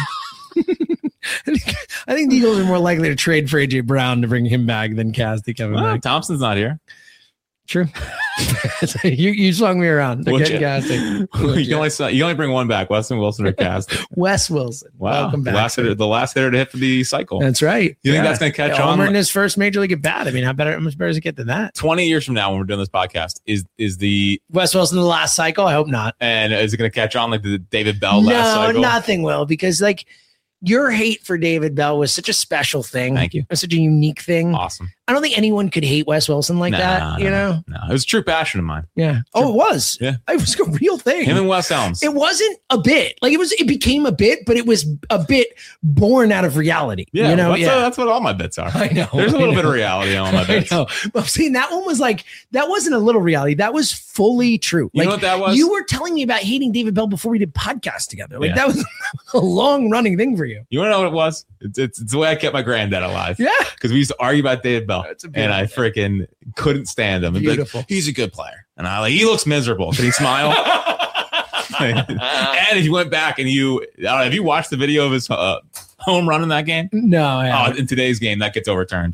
[SPEAKER 14] I think, I think the Eagles are more likely to trade for A J Brown to bring him back than Casty coming
[SPEAKER 15] well,
[SPEAKER 14] back.
[SPEAKER 15] Thompson's not here.
[SPEAKER 14] True. you you swung me around. Okay,
[SPEAKER 15] you?
[SPEAKER 14] Casty.
[SPEAKER 15] you, can only, you can only bring one back, Weston Wilson or Casty.
[SPEAKER 14] Wes Wilson.
[SPEAKER 15] Wow.
[SPEAKER 14] Welcome back.
[SPEAKER 15] Last hitter, the last hitter to hit for the cycle.
[SPEAKER 14] That's right.
[SPEAKER 15] You think
[SPEAKER 14] yeah.
[SPEAKER 15] that's going to catch
[SPEAKER 14] yeah,
[SPEAKER 15] on?
[SPEAKER 14] Homer in his first major league at bat. I mean, how better? How much better does it get than that?
[SPEAKER 15] twenty years from now, when we're doing this podcast, is is the
[SPEAKER 14] Wes Wilson the last cycle? I hope not.
[SPEAKER 15] And is it going to catch on like the David Bell last
[SPEAKER 14] no,
[SPEAKER 15] cycle?
[SPEAKER 14] No, nothing will, because like your hate for David Bell was such a special thing.
[SPEAKER 15] Thank you.
[SPEAKER 14] It was such a unique thing.
[SPEAKER 15] Awesome.
[SPEAKER 14] I don't think anyone could hate Wes Wilson like
[SPEAKER 15] no,
[SPEAKER 14] that.
[SPEAKER 15] No,
[SPEAKER 14] you know,
[SPEAKER 15] no, it was a true passion of mine.
[SPEAKER 14] Yeah.
[SPEAKER 15] True.
[SPEAKER 14] Oh, it was.
[SPEAKER 15] Yeah.
[SPEAKER 14] It was a real thing.
[SPEAKER 15] Him and Wes Helms.
[SPEAKER 14] It wasn't a bit. Like it was. It became a bit, but it was a bit born out of reality.
[SPEAKER 15] Yeah.
[SPEAKER 14] You know.
[SPEAKER 15] That's,
[SPEAKER 14] yeah.
[SPEAKER 15] A, that's what all my bits are.
[SPEAKER 14] I know.
[SPEAKER 15] There's a
[SPEAKER 14] I
[SPEAKER 15] little
[SPEAKER 14] know.
[SPEAKER 15] bit of reality on all my bits.
[SPEAKER 14] I know. But see, that one was like that wasn't a little reality. That was fully true.
[SPEAKER 15] You
[SPEAKER 14] like,
[SPEAKER 15] know what that was?
[SPEAKER 14] You were telling me about hating David Bell before we did podcasts together. Like
[SPEAKER 15] Yeah.
[SPEAKER 14] that was a long running thing for you.
[SPEAKER 15] You want to know what it was? It's, it's, it's the way I kept my granddad alive.
[SPEAKER 14] Yeah.
[SPEAKER 15] Because we used to argue about David Bell.
[SPEAKER 14] That's a
[SPEAKER 15] and I freaking couldn't stand him.
[SPEAKER 14] Beautiful.
[SPEAKER 15] Like, he's a good player. And I like, he looks miserable. Can he smile? And if you went back and you, I don't know, have you watched the video of his uh, home run in that game?
[SPEAKER 14] No. I
[SPEAKER 15] Oh, in today's game, that gets overturned.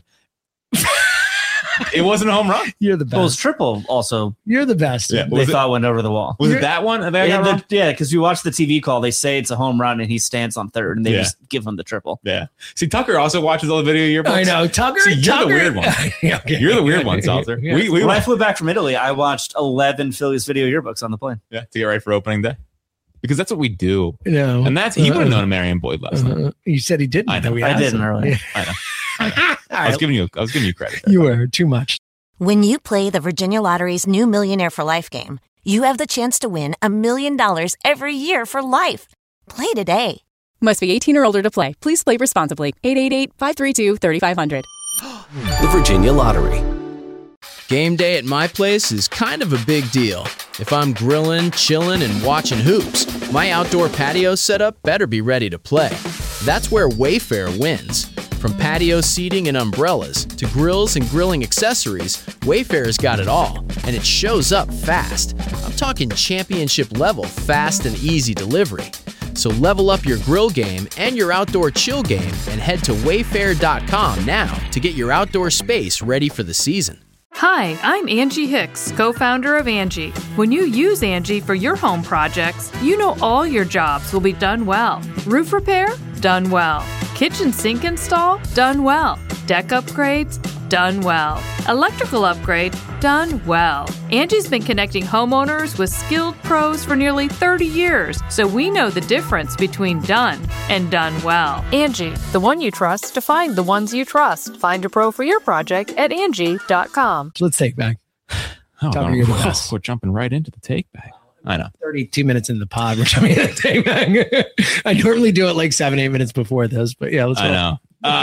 [SPEAKER 15] It wasn't a home run.
[SPEAKER 14] You're the best.
[SPEAKER 16] Well, his triple also.
[SPEAKER 14] You're the best.
[SPEAKER 15] Yeah.
[SPEAKER 16] They
[SPEAKER 15] Was it-
[SPEAKER 16] thought went over the wall.
[SPEAKER 15] Was
[SPEAKER 14] You're-
[SPEAKER 15] it that one? That I
[SPEAKER 16] Yeah,
[SPEAKER 15] got wrong?
[SPEAKER 16] the- yeah, because you watch the T V call, they say it's a home run, and he stands on third, and they
[SPEAKER 15] Yeah.
[SPEAKER 16] just give him the triple.
[SPEAKER 15] Yeah. See, Tucker also watches all the video yearbooks.
[SPEAKER 14] I know. Tucker.
[SPEAKER 15] See, you're
[SPEAKER 14] Tucker.
[SPEAKER 15] the weird one.
[SPEAKER 14] Yeah, okay.
[SPEAKER 15] You're the weird one, Salter.
[SPEAKER 14] Yeah.
[SPEAKER 15] We, we
[SPEAKER 16] When I
[SPEAKER 15] went,
[SPEAKER 16] flew back from Italy, I watched eleven Phillies video yearbooks on the plane.
[SPEAKER 15] yeah, to get ready for opening day. Because that's what we do.
[SPEAKER 14] No.
[SPEAKER 15] And that's, he would have known Marion Boyd last night.
[SPEAKER 14] Uh, you said he didn't.
[SPEAKER 15] I know.
[SPEAKER 14] though we
[SPEAKER 16] I
[SPEAKER 14] asked
[SPEAKER 16] didn't
[SPEAKER 14] him.
[SPEAKER 16] earlier.
[SPEAKER 14] Yeah.
[SPEAKER 15] I know.
[SPEAKER 14] All
[SPEAKER 15] I was
[SPEAKER 14] right.
[SPEAKER 15] giving you, I was giving you credit. there.
[SPEAKER 14] You were too much.
[SPEAKER 17] When you play the Virginia Lottery's new Millionaire for Life game, you have the chance to win a million dollars every year for life. Play today.
[SPEAKER 5] Must be eighteen or older to play. Please play responsibly. eight eight eight, five three two, three five zero zero.
[SPEAKER 6] The Virginia Lottery.
[SPEAKER 18] Game day at my place is kind of a big deal. If I'm grilling, chilling, and watching hoops, my outdoor patio setup better be ready to play. That's where Wayfair wins. From patio seating and umbrellas to grills and grilling accessories, Wayfair's got it all, and it shows up fast. I'm talking championship level fast and easy delivery. So level up your grill game and your outdoor chill game and head to wayfair dot com now to get your outdoor space ready for the season.
[SPEAKER 19] Hi, I'm Angie Hicks, co-founder of Angie. When you use Angie for your home projects, you know all your jobs will be done well. Roof repair? Done well. Kitchen sink install? Done well. Deck upgrades? Done well. Electrical upgrade? Done well. Angie's been connecting homeowners with skilled pros for nearly thirty years, so we know the difference between done and done well. Angie, the one you trust to find the ones you trust. Find a pro for your project at Angie dot com.
[SPEAKER 14] So let's take back.
[SPEAKER 15] Oh,
[SPEAKER 14] Tucker,
[SPEAKER 15] no.
[SPEAKER 14] you're the best.
[SPEAKER 15] We're jumping right into the take back. I know.
[SPEAKER 14] thirty-two minutes in the pod, which I'm going to take back. I normally do it like seven, eight minutes before this, but yeah, let's go.
[SPEAKER 15] I know.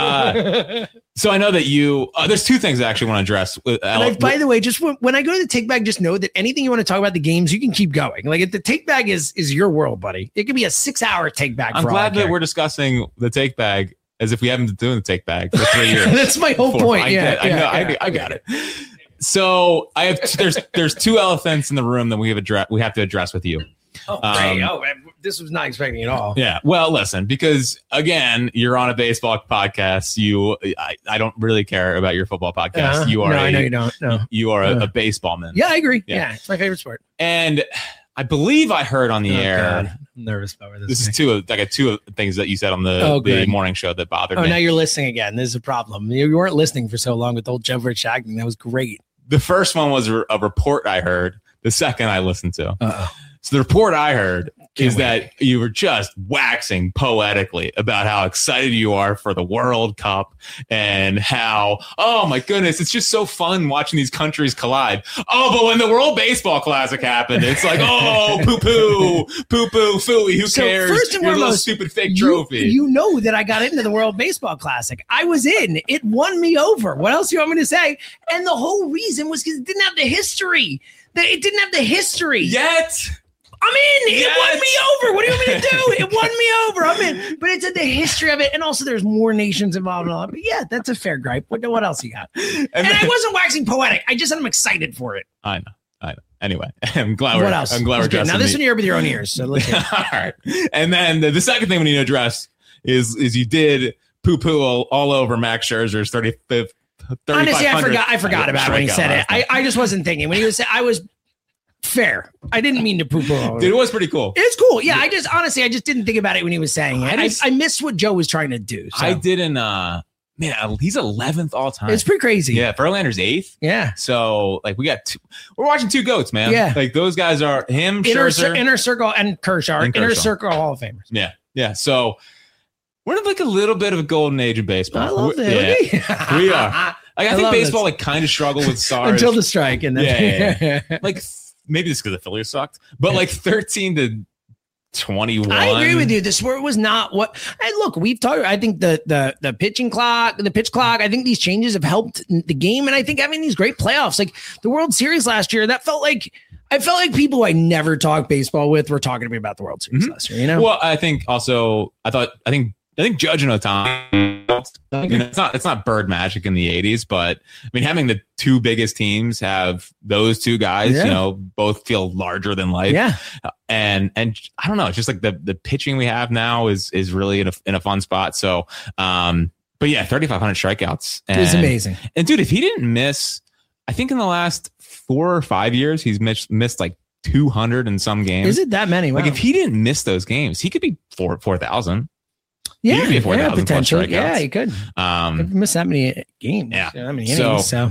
[SPEAKER 15] Uh, so I know that you, uh, there's two things I actually want to address. With, uh,
[SPEAKER 14] I, by the way, just when, when I go to the take bag, just know that anything you want to talk about the games, you can keep going. Like the take bag is is your world, buddy. It could be a six hour take bag.
[SPEAKER 15] I'm
[SPEAKER 14] for
[SPEAKER 15] glad
[SPEAKER 14] all I
[SPEAKER 15] that we're discussing the take bag as if we haven't been doing the take bag for three years.
[SPEAKER 14] That's my whole
[SPEAKER 15] before.
[SPEAKER 14] point.
[SPEAKER 15] I
[SPEAKER 14] Yeah,
[SPEAKER 15] get, I,
[SPEAKER 14] yeah,
[SPEAKER 15] know,
[SPEAKER 14] yeah.
[SPEAKER 15] I, I got it. So I have there's there's two elephants in the room that we have address we have to address with you.
[SPEAKER 14] Oh,
[SPEAKER 15] Um,
[SPEAKER 14] great. oh, this was not expecting at all.
[SPEAKER 15] Yeah. Well, listen, because again, you're on a baseball podcast. You, I, I don't really care about your football podcast.
[SPEAKER 14] Uh,
[SPEAKER 15] you are.
[SPEAKER 14] no,
[SPEAKER 15] a,
[SPEAKER 14] I know you don't. No.
[SPEAKER 15] You are a,
[SPEAKER 14] Uh.
[SPEAKER 15] a baseball man.
[SPEAKER 14] Yeah, I agree.
[SPEAKER 15] Yeah.
[SPEAKER 14] Yeah. it's my favorite sport.
[SPEAKER 15] And I believe I heard on the
[SPEAKER 14] Oh,
[SPEAKER 15] air.
[SPEAKER 14] God. I'm nervous about where this.
[SPEAKER 15] This
[SPEAKER 14] is
[SPEAKER 15] is two of like a two of things that you said on the,
[SPEAKER 14] Oh,
[SPEAKER 15] the
[SPEAKER 14] good.
[SPEAKER 15] morning show that bothered
[SPEAKER 14] Oh,
[SPEAKER 15] me.
[SPEAKER 14] now you're listening again. This is a problem. You, you weren't listening for so long with the old Joe Verchak thing. That was great.
[SPEAKER 15] The first one was a, a report I heard. The second I listened to.
[SPEAKER 14] Uh-oh.
[SPEAKER 15] So the report I heard
[SPEAKER 14] Can't
[SPEAKER 15] is
[SPEAKER 14] wait.
[SPEAKER 15] that you were just waxing poetically about how excited you are for the World Cup and how, oh my goodness, it's just so fun watching these countries collide. Oh, but when the World Baseball Classic happened, it's like, oh, poo poo, poo poo, phooey, who
[SPEAKER 14] So
[SPEAKER 15] cares?
[SPEAKER 14] first and
[SPEAKER 15] Your little
[SPEAKER 14] foremost,
[SPEAKER 15] stupid fake
[SPEAKER 14] You,
[SPEAKER 15] trophy.
[SPEAKER 14] you know that I got into the World Baseball Classic. I was in. It won me over. What else do you want me to say? And the whole reason was because it didn't have the history. That it didn't have the history.
[SPEAKER 15] Yet.
[SPEAKER 14] I'm in. It
[SPEAKER 15] Yes.
[SPEAKER 14] won me over. What do you want me to do? It won me over. I'm in. But it's a, the history of it. And also there's more nations involved in all that. But yeah, that's a fair gripe. What, what else you got? And,
[SPEAKER 15] And
[SPEAKER 14] I
[SPEAKER 15] then-
[SPEAKER 14] wasn't waxing poetic. I just said I'm excited for it.
[SPEAKER 15] I know. I know. Anyway, I'm glad we're,
[SPEAKER 14] What else?
[SPEAKER 15] I'm glad we're
[SPEAKER 14] That's good.
[SPEAKER 15] addressing
[SPEAKER 14] Now this
[SPEAKER 15] the-
[SPEAKER 14] one you heard with your own ears. So let's hear it.
[SPEAKER 15] All right. And then the, the second thing we need to address is is you did poo poo all, all over Max Scherzer's thirty-fifth.
[SPEAKER 14] Honestly, I forgot. I forgot about it when he said it. I, I just wasn't thinking when he was. I was fair. I didn't mean to poo poo.
[SPEAKER 15] Dude, it was pretty cool.
[SPEAKER 14] It's cool. Yeah, I just honestly, I just didn't think about it when he was saying it.
[SPEAKER 15] I
[SPEAKER 14] I,
[SPEAKER 15] just-
[SPEAKER 14] I, missed what Joe was trying to do. So.
[SPEAKER 15] I didn't. Uh, man, he's eleventh all time.
[SPEAKER 14] It's pretty crazy.
[SPEAKER 15] Yeah, Verlander's eighth.
[SPEAKER 14] Yeah.
[SPEAKER 15] So like we got two, we're watching two goats, man.
[SPEAKER 14] Yeah.
[SPEAKER 15] Like those guys are him,
[SPEAKER 14] Inner,
[SPEAKER 15] Scherzer.
[SPEAKER 14] cir- inner circle and Kershaw.
[SPEAKER 15] And
[SPEAKER 14] Inner
[SPEAKER 15] Kershaw.
[SPEAKER 14] circle Hall of Famers.
[SPEAKER 15] Yeah, yeah. So we're in like a little bit of a golden age of baseball.
[SPEAKER 14] I love
[SPEAKER 15] We-
[SPEAKER 14] that.
[SPEAKER 15] Yeah, we are. Like, I,
[SPEAKER 14] I
[SPEAKER 15] think
[SPEAKER 14] love
[SPEAKER 15] baseball
[SPEAKER 14] this.
[SPEAKER 15] like kind of struggled with stars
[SPEAKER 14] Until the strike, and then
[SPEAKER 15] Yeah, yeah, yeah. like th- maybe this because the Phillies sucked, but like thirteen to twenty-one.
[SPEAKER 14] I agree with you. The sport was not what. And look, we've talked. I think the the the pitching clock, the pitch clock. I think these changes have helped the game, and I think having these great playoffs, like the World Series last year, that felt like I felt like people I never talked baseball with were talking to me about the World Series last year. You know,
[SPEAKER 15] Well, I think also I thought I think I think Judge and Otani. You know, it's not it's not bird magic in the eighties, but I mean having the two biggest teams have those two guys,
[SPEAKER 14] Yeah.
[SPEAKER 15] you know, both feel larger than life.
[SPEAKER 14] Yeah.
[SPEAKER 15] And and I don't know, it's just like the the pitching we have now is is really in a in a fun spot. So um, but yeah, thirty-five hundred strikeouts. And,
[SPEAKER 14] It's amazing.
[SPEAKER 15] And dude, if he didn't miss, I think in the last four or five years, he's missed missed like two hundred in some games.
[SPEAKER 14] is it that many? Wow.
[SPEAKER 15] Like if he didn't miss those games, he could be four four thousand.
[SPEAKER 14] yeah,
[SPEAKER 15] he could be four
[SPEAKER 14] yeah,
[SPEAKER 15] thousand plus
[SPEAKER 14] potentially.
[SPEAKER 15] strikeouts.
[SPEAKER 14] Yeah, he could.
[SPEAKER 15] Um,
[SPEAKER 14] I've missed that many games.
[SPEAKER 15] Yeah.
[SPEAKER 14] that many
[SPEAKER 15] So-
[SPEAKER 14] innings. So,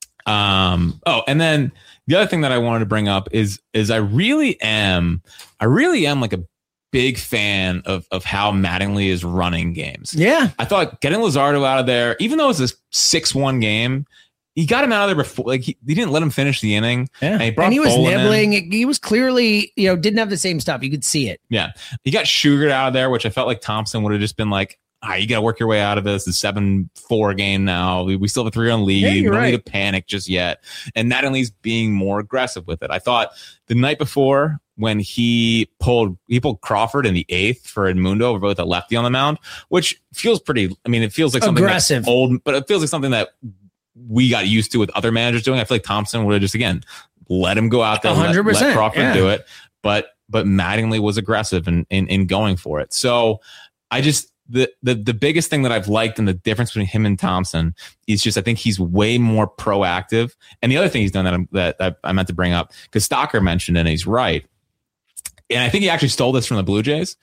[SPEAKER 15] um, oh, and then the other thing that I wanted to bring up is is I really am, I really am like a big fan of of how Mattingly is running games.
[SPEAKER 14] yeah,
[SPEAKER 15] I thought getting Luzardo out of there, even though it was a six one game, he got him out of there before. Like he, he didn't let him finish the inning.
[SPEAKER 14] yeah.
[SPEAKER 15] And he, brought
[SPEAKER 14] And he was
[SPEAKER 15] Bolin in.
[SPEAKER 14] nibbling. He was clearly, you know, didn't have the same stuff. You could see it.
[SPEAKER 15] Yeah. He got Sugared out of there, which I felt like Thompson would have just been like, all right, you got to work your way out of this. It's seven four game now. We, we still have a three run lead.
[SPEAKER 14] Yeah,
[SPEAKER 15] we
[SPEAKER 14] you're
[SPEAKER 15] don't need
[SPEAKER 14] right.
[SPEAKER 15] to panic just yet. And Mattingly's being more aggressive with it. I thought the night before when he pulled he pulled Crawford in the eighth for Edmundo with a lefty on the mound, which feels pretty. I mean, it feels like something that's
[SPEAKER 14] Aggressive.
[SPEAKER 15] old, but it feels like something that we got used to with other managers doing. I feel like Thompson would have just again let him go out there,
[SPEAKER 14] one
[SPEAKER 15] let,
[SPEAKER 14] hundred
[SPEAKER 15] let
[SPEAKER 14] percent,
[SPEAKER 15] Crawford
[SPEAKER 14] yeah.
[SPEAKER 15] do it. But but Mattingly was aggressive in, in in going for it. So I just the the the biggest thing that I've liked and the difference between him and Thompson is just I think he's way more proactive. And the other thing he's done that I'm, that I, I meant to bring up because Stocker mentioned it and he's right. And I think he actually stole this from the Blue Jays.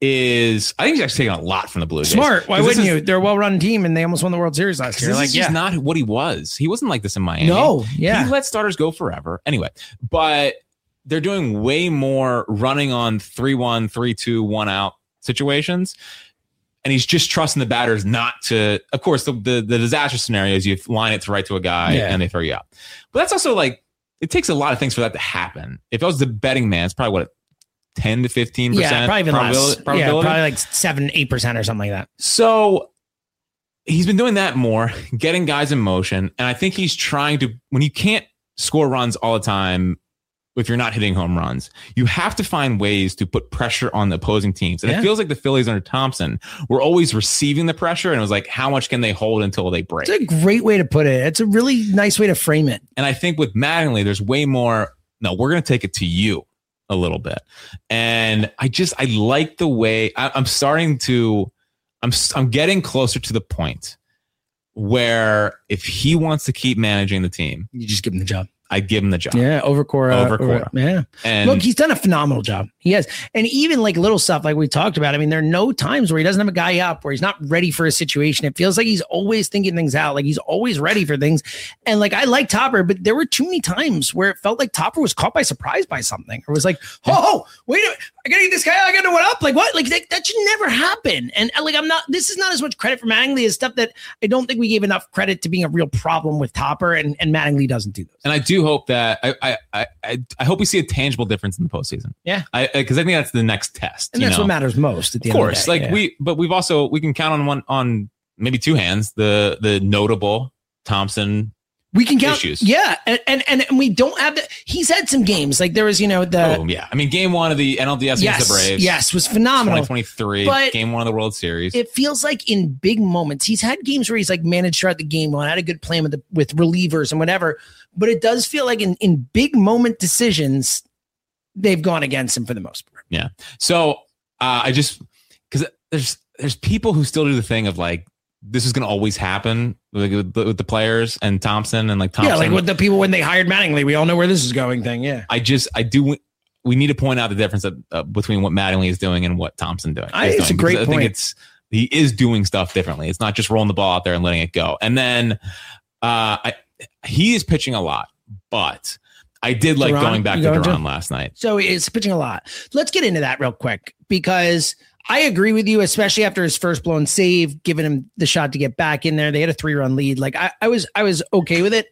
[SPEAKER 15] Is I think he's actually taking a lot from the Blue Jays.
[SPEAKER 14] Smart. Why
[SPEAKER 15] 'Cause this
[SPEAKER 14] wouldn't
[SPEAKER 15] is-
[SPEAKER 14] you? They're a well-run team, and they almost won the World Series last year.
[SPEAKER 15] This
[SPEAKER 14] Like,
[SPEAKER 15] is
[SPEAKER 14] yeah,
[SPEAKER 15] just not what he was. He wasn't like this in Miami.
[SPEAKER 14] no, yeah.
[SPEAKER 15] He let starters go forever. Anyway, but they're doing way more running on three one, three two, one out situations. And he's just trusting the batters not to, of course, the, the, the disaster scenario is you line it to right to a guy
[SPEAKER 14] Yeah.
[SPEAKER 15] and they throw you out. But that's also like, it takes a lot of things for that to happen. If I was the betting man, it's probably what ten to fifteen percent.
[SPEAKER 14] Yeah, probably even less.
[SPEAKER 15] Probability.
[SPEAKER 14] Yeah, probably like seven, eight percent or something like that.
[SPEAKER 15] So he's been doing that more, getting guys in motion, and I think he's trying to. When you can't score runs all the time, if you're not hitting home runs, you have to find ways to put pressure on the opposing teams. And yeah. it feels like the Phillies under Thompson were always receiving the pressure, and it was like, how much can they hold until they break?
[SPEAKER 14] It's a great way to put it. It's a really nice way to frame it.
[SPEAKER 15] And I think with Mattingly, there's way more. No, we're going to take it to you a little bit. And I just I like the way I, I'm starting to. I'm I'm getting closer to the point where if he wants to keep managing the team,
[SPEAKER 14] you just give him the job.
[SPEAKER 15] I'd give him the job.
[SPEAKER 14] Yeah, over Cora.
[SPEAKER 15] Over Cora.
[SPEAKER 14] Over, yeah.
[SPEAKER 15] And
[SPEAKER 14] look, he's done a phenomenal job. He has. And even like little stuff like we talked about. I mean, there are no times where he doesn't have a guy up, where he's not ready for a situation. It feels like he's always thinking things out. Like he's always ready for things. And like, I like Topper, but there were too many times where it felt like Topper was caught by surprise by something. Or was like, oh, wait a minute. I gotta get this guy. I gotta know what up. Like what? Like that, that should never happen. And like, I'm not, this is not as much credit for Mattingly as stuff that I don't think we gave enough credit to being a real problem with Topper, and, and Mattingly doesn't do those.
[SPEAKER 15] And I do hope that I, I, I, I hope we see a tangible difference in the postseason.
[SPEAKER 14] Yeah.
[SPEAKER 15] I, because I, I think that's the next test.
[SPEAKER 14] And that's
[SPEAKER 15] know?
[SPEAKER 14] what matters most at the
[SPEAKER 15] of
[SPEAKER 14] end
[SPEAKER 15] course.
[SPEAKER 14] of the day.
[SPEAKER 15] Like
[SPEAKER 14] yeah.
[SPEAKER 15] we, but we've also, we can count on one, on maybe two hands, the, the notable Thompson
[SPEAKER 14] We can count,
[SPEAKER 15] issues.
[SPEAKER 14] yeah, and, and and we don't have the. He's had some games like there was, you know, the.
[SPEAKER 15] Oh yeah, I mean, game one of the N L D S
[SPEAKER 14] yes,
[SPEAKER 15] against the Braves,
[SPEAKER 14] yes, was phenomenal.
[SPEAKER 15] twenty twenty-three,
[SPEAKER 14] But
[SPEAKER 15] game one of the World Series.
[SPEAKER 14] It feels like in big moments, he's had games where he's like managed throughout the game, well, had a good plan with the with relievers and whatever. But it does feel like in in big moment decisions, they've gone against him for the most part.
[SPEAKER 15] Yeah. So uh, I just because there's there's people who still do the thing of like, this is going to always happen with, with, the, with the players and Thompson and like Thompson.
[SPEAKER 14] Yeah, like with the people when they hired Mattingly, we all know where this is going thing. Yeah.
[SPEAKER 15] I just, I do, we need to point out the difference of, uh, between what Mattingly is doing and what Thompson doing.
[SPEAKER 14] I think it's a great
[SPEAKER 15] I
[SPEAKER 14] point.
[SPEAKER 15] think it's, he is doing stuff differently. It's not just rolling the ball out there and letting it go. And then uh, I, he is pitching a lot, but I did like
[SPEAKER 14] Duran,
[SPEAKER 15] going back to
[SPEAKER 14] going
[SPEAKER 15] Duran
[SPEAKER 14] to?
[SPEAKER 15] last night.
[SPEAKER 14] So it's pitching a lot. Let's get into that real quick because I agree with you, especially after his first blown save, giving him the shot to get back in there. They had a three run lead. Like I, I was, I was okay with it,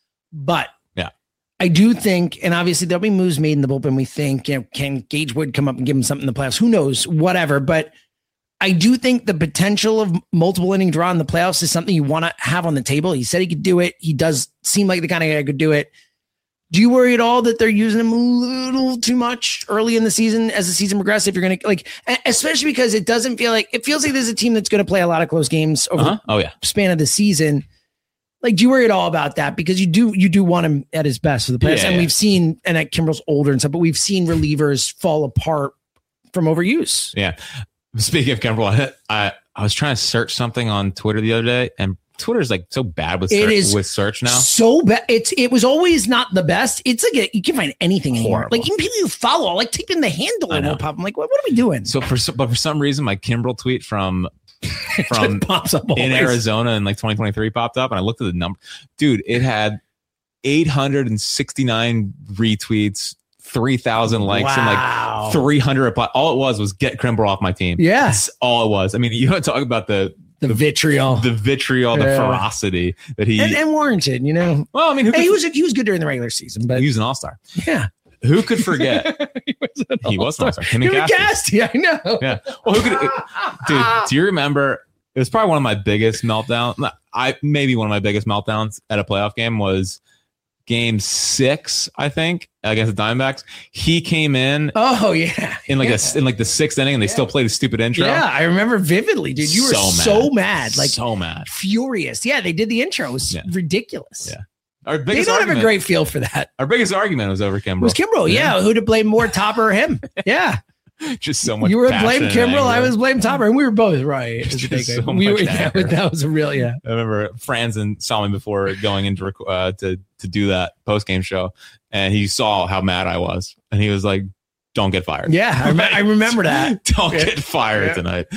[SPEAKER 14] but
[SPEAKER 15] yeah,
[SPEAKER 14] I do think, and obviously there'll be moves made in the bullpen. We think, you know, can Gage Wood come up and give him something in the playoffs? Who knows? Whatever. But I do think the potential of multiple inning draw in the playoffs is something you want to have on the table. He said he could do it. He does seem like the kind of guy who could do it. Do you worry at all that they're using him a little too much early in the season as the season progresses? If you're going to like, especially because it doesn't feel like, it feels like there's a team that's going to play a lot of close games over
[SPEAKER 15] uh-huh. oh, yeah.
[SPEAKER 14] the span of the season. Like, do you worry at all about that? Because you do, you do want him at his best for the playoffs.
[SPEAKER 15] Yeah,
[SPEAKER 14] and
[SPEAKER 15] yeah.
[SPEAKER 14] we've seen, and at Kimbrel's older and stuff, but we've seen relievers fall apart from overuse.
[SPEAKER 15] Yeah. Speaking of Kimbrel, I, I was trying to search something on Twitter the other day, and Twitter's like so bad with
[SPEAKER 14] It
[SPEAKER 15] search,
[SPEAKER 14] is
[SPEAKER 15] with search now.
[SPEAKER 14] So bad. It's it was always not the best. It's like a, you can find anything anymore.
[SPEAKER 15] Horrible.
[SPEAKER 14] Like even people you follow, like type in the handle and it'll pop. I'm like, what, what are we doing?
[SPEAKER 15] So for some- but for some reason, my Kimbrel tweet from from
[SPEAKER 14] pops up always.
[SPEAKER 15] in Arizona in like twenty twenty-three popped up, and I looked at the number. Dude, it had eight hundred sixty-nine retweets, three thousand likes,
[SPEAKER 14] Wow.
[SPEAKER 15] and like three hundred replies. All it was was get Kimbrel off my team.
[SPEAKER 14] Yeah.
[SPEAKER 15] That's all it was. I mean, you want to talk about the
[SPEAKER 14] The vitriol,
[SPEAKER 15] the vitriol, the
[SPEAKER 14] Yeah.
[SPEAKER 15] ferocity that he
[SPEAKER 14] and, and warranted. You know,
[SPEAKER 15] well, I mean, who
[SPEAKER 14] hey,
[SPEAKER 15] could-
[SPEAKER 14] he was he was good during the regular season, but
[SPEAKER 15] he was an all-star.
[SPEAKER 14] yeah,
[SPEAKER 15] Who could forget?
[SPEAKER 14] he was an
[SPEAKER 15] He was an
[SPEAKER 14] all-star.
[SPEAKER 15] all-star. Him and
[SPEAKER 14] Him and
[SPEAKER 15] Casty.
[SPEAKER 14] Casty, I know.
[SPEAKER 15] Yeah. Well, who could? Dude, do you remember? It was probably one of my biggest meltdowns. I maybe one of my biggest meltdowns at a playoff game was game six, I think, against the Diamondbacks. He came in.
[SPEAKER 14] Oh yeah,
[SPEAKER 15] in like
[SPEAKER 14] yeah.
[SPEAKER 15] a in like the sixth inning, and they still played a stupid intro.
[SPEAKER 14] Yeah, I remember vividly, dude. You were
[SPEAKER 15] So
[SPEAKER 14] so
[SPEAKER 15] mad.
[SPEAKER 14] mad, like
[SPEAKER 15] so mad,
[SPEAKER 14] furious. Yeah, they did the intro. It was
[SPEAKER 15] Yeah.
[SPEAKER 14] ridiculous.
[SPEAKER 15] Yeah. Our
[SPEAKER 14] They
[SPEAKER 15] biggest
[SPEAKER 14] don't
[SPEAKER 15] argument,
[SPEAKER 14] have a great feel for that.
[SPEAKER 15] Our biggest argument was over Kimbrel.
[SPEAKER 14] It was Kimbrel, yeah. Who to blame more, Topper or him? Yeah.
[SPEAKER 15] Just so much.
[SPEAKER 14] You were
[SPEAKER 15] passion
[SPEAKER 14] blame
[SPEAKER 15] and
[SPEAKER 14] Kimbrel, I
[SPEAKER 15] anger.
[SPEAKER 14] was blame Topper, and we were both right.
[SPEAKER 15] Just so
[SPEAKER 14] we were,
[SPEAKER 15] much
[SPEAKER 14] yeah,
[SPEAKER 15] anger.
[SPEAKER 14] that was a real, yeah.
[SPEAKER 15] I remember Franzen saw me before going into rec- uh, to to do that post game show, and he saw how mad I was, and he was like, "Don't get fired."
[SPEAKER 14] Yeah, I, rem- I remember that.
[SPEAKER 15] Don't
[SPEAKER 14] Yeah.
[SPEAKER 15] get fired
[SPEAKER 14] Yeah.
[SPEAKER 15] tonight.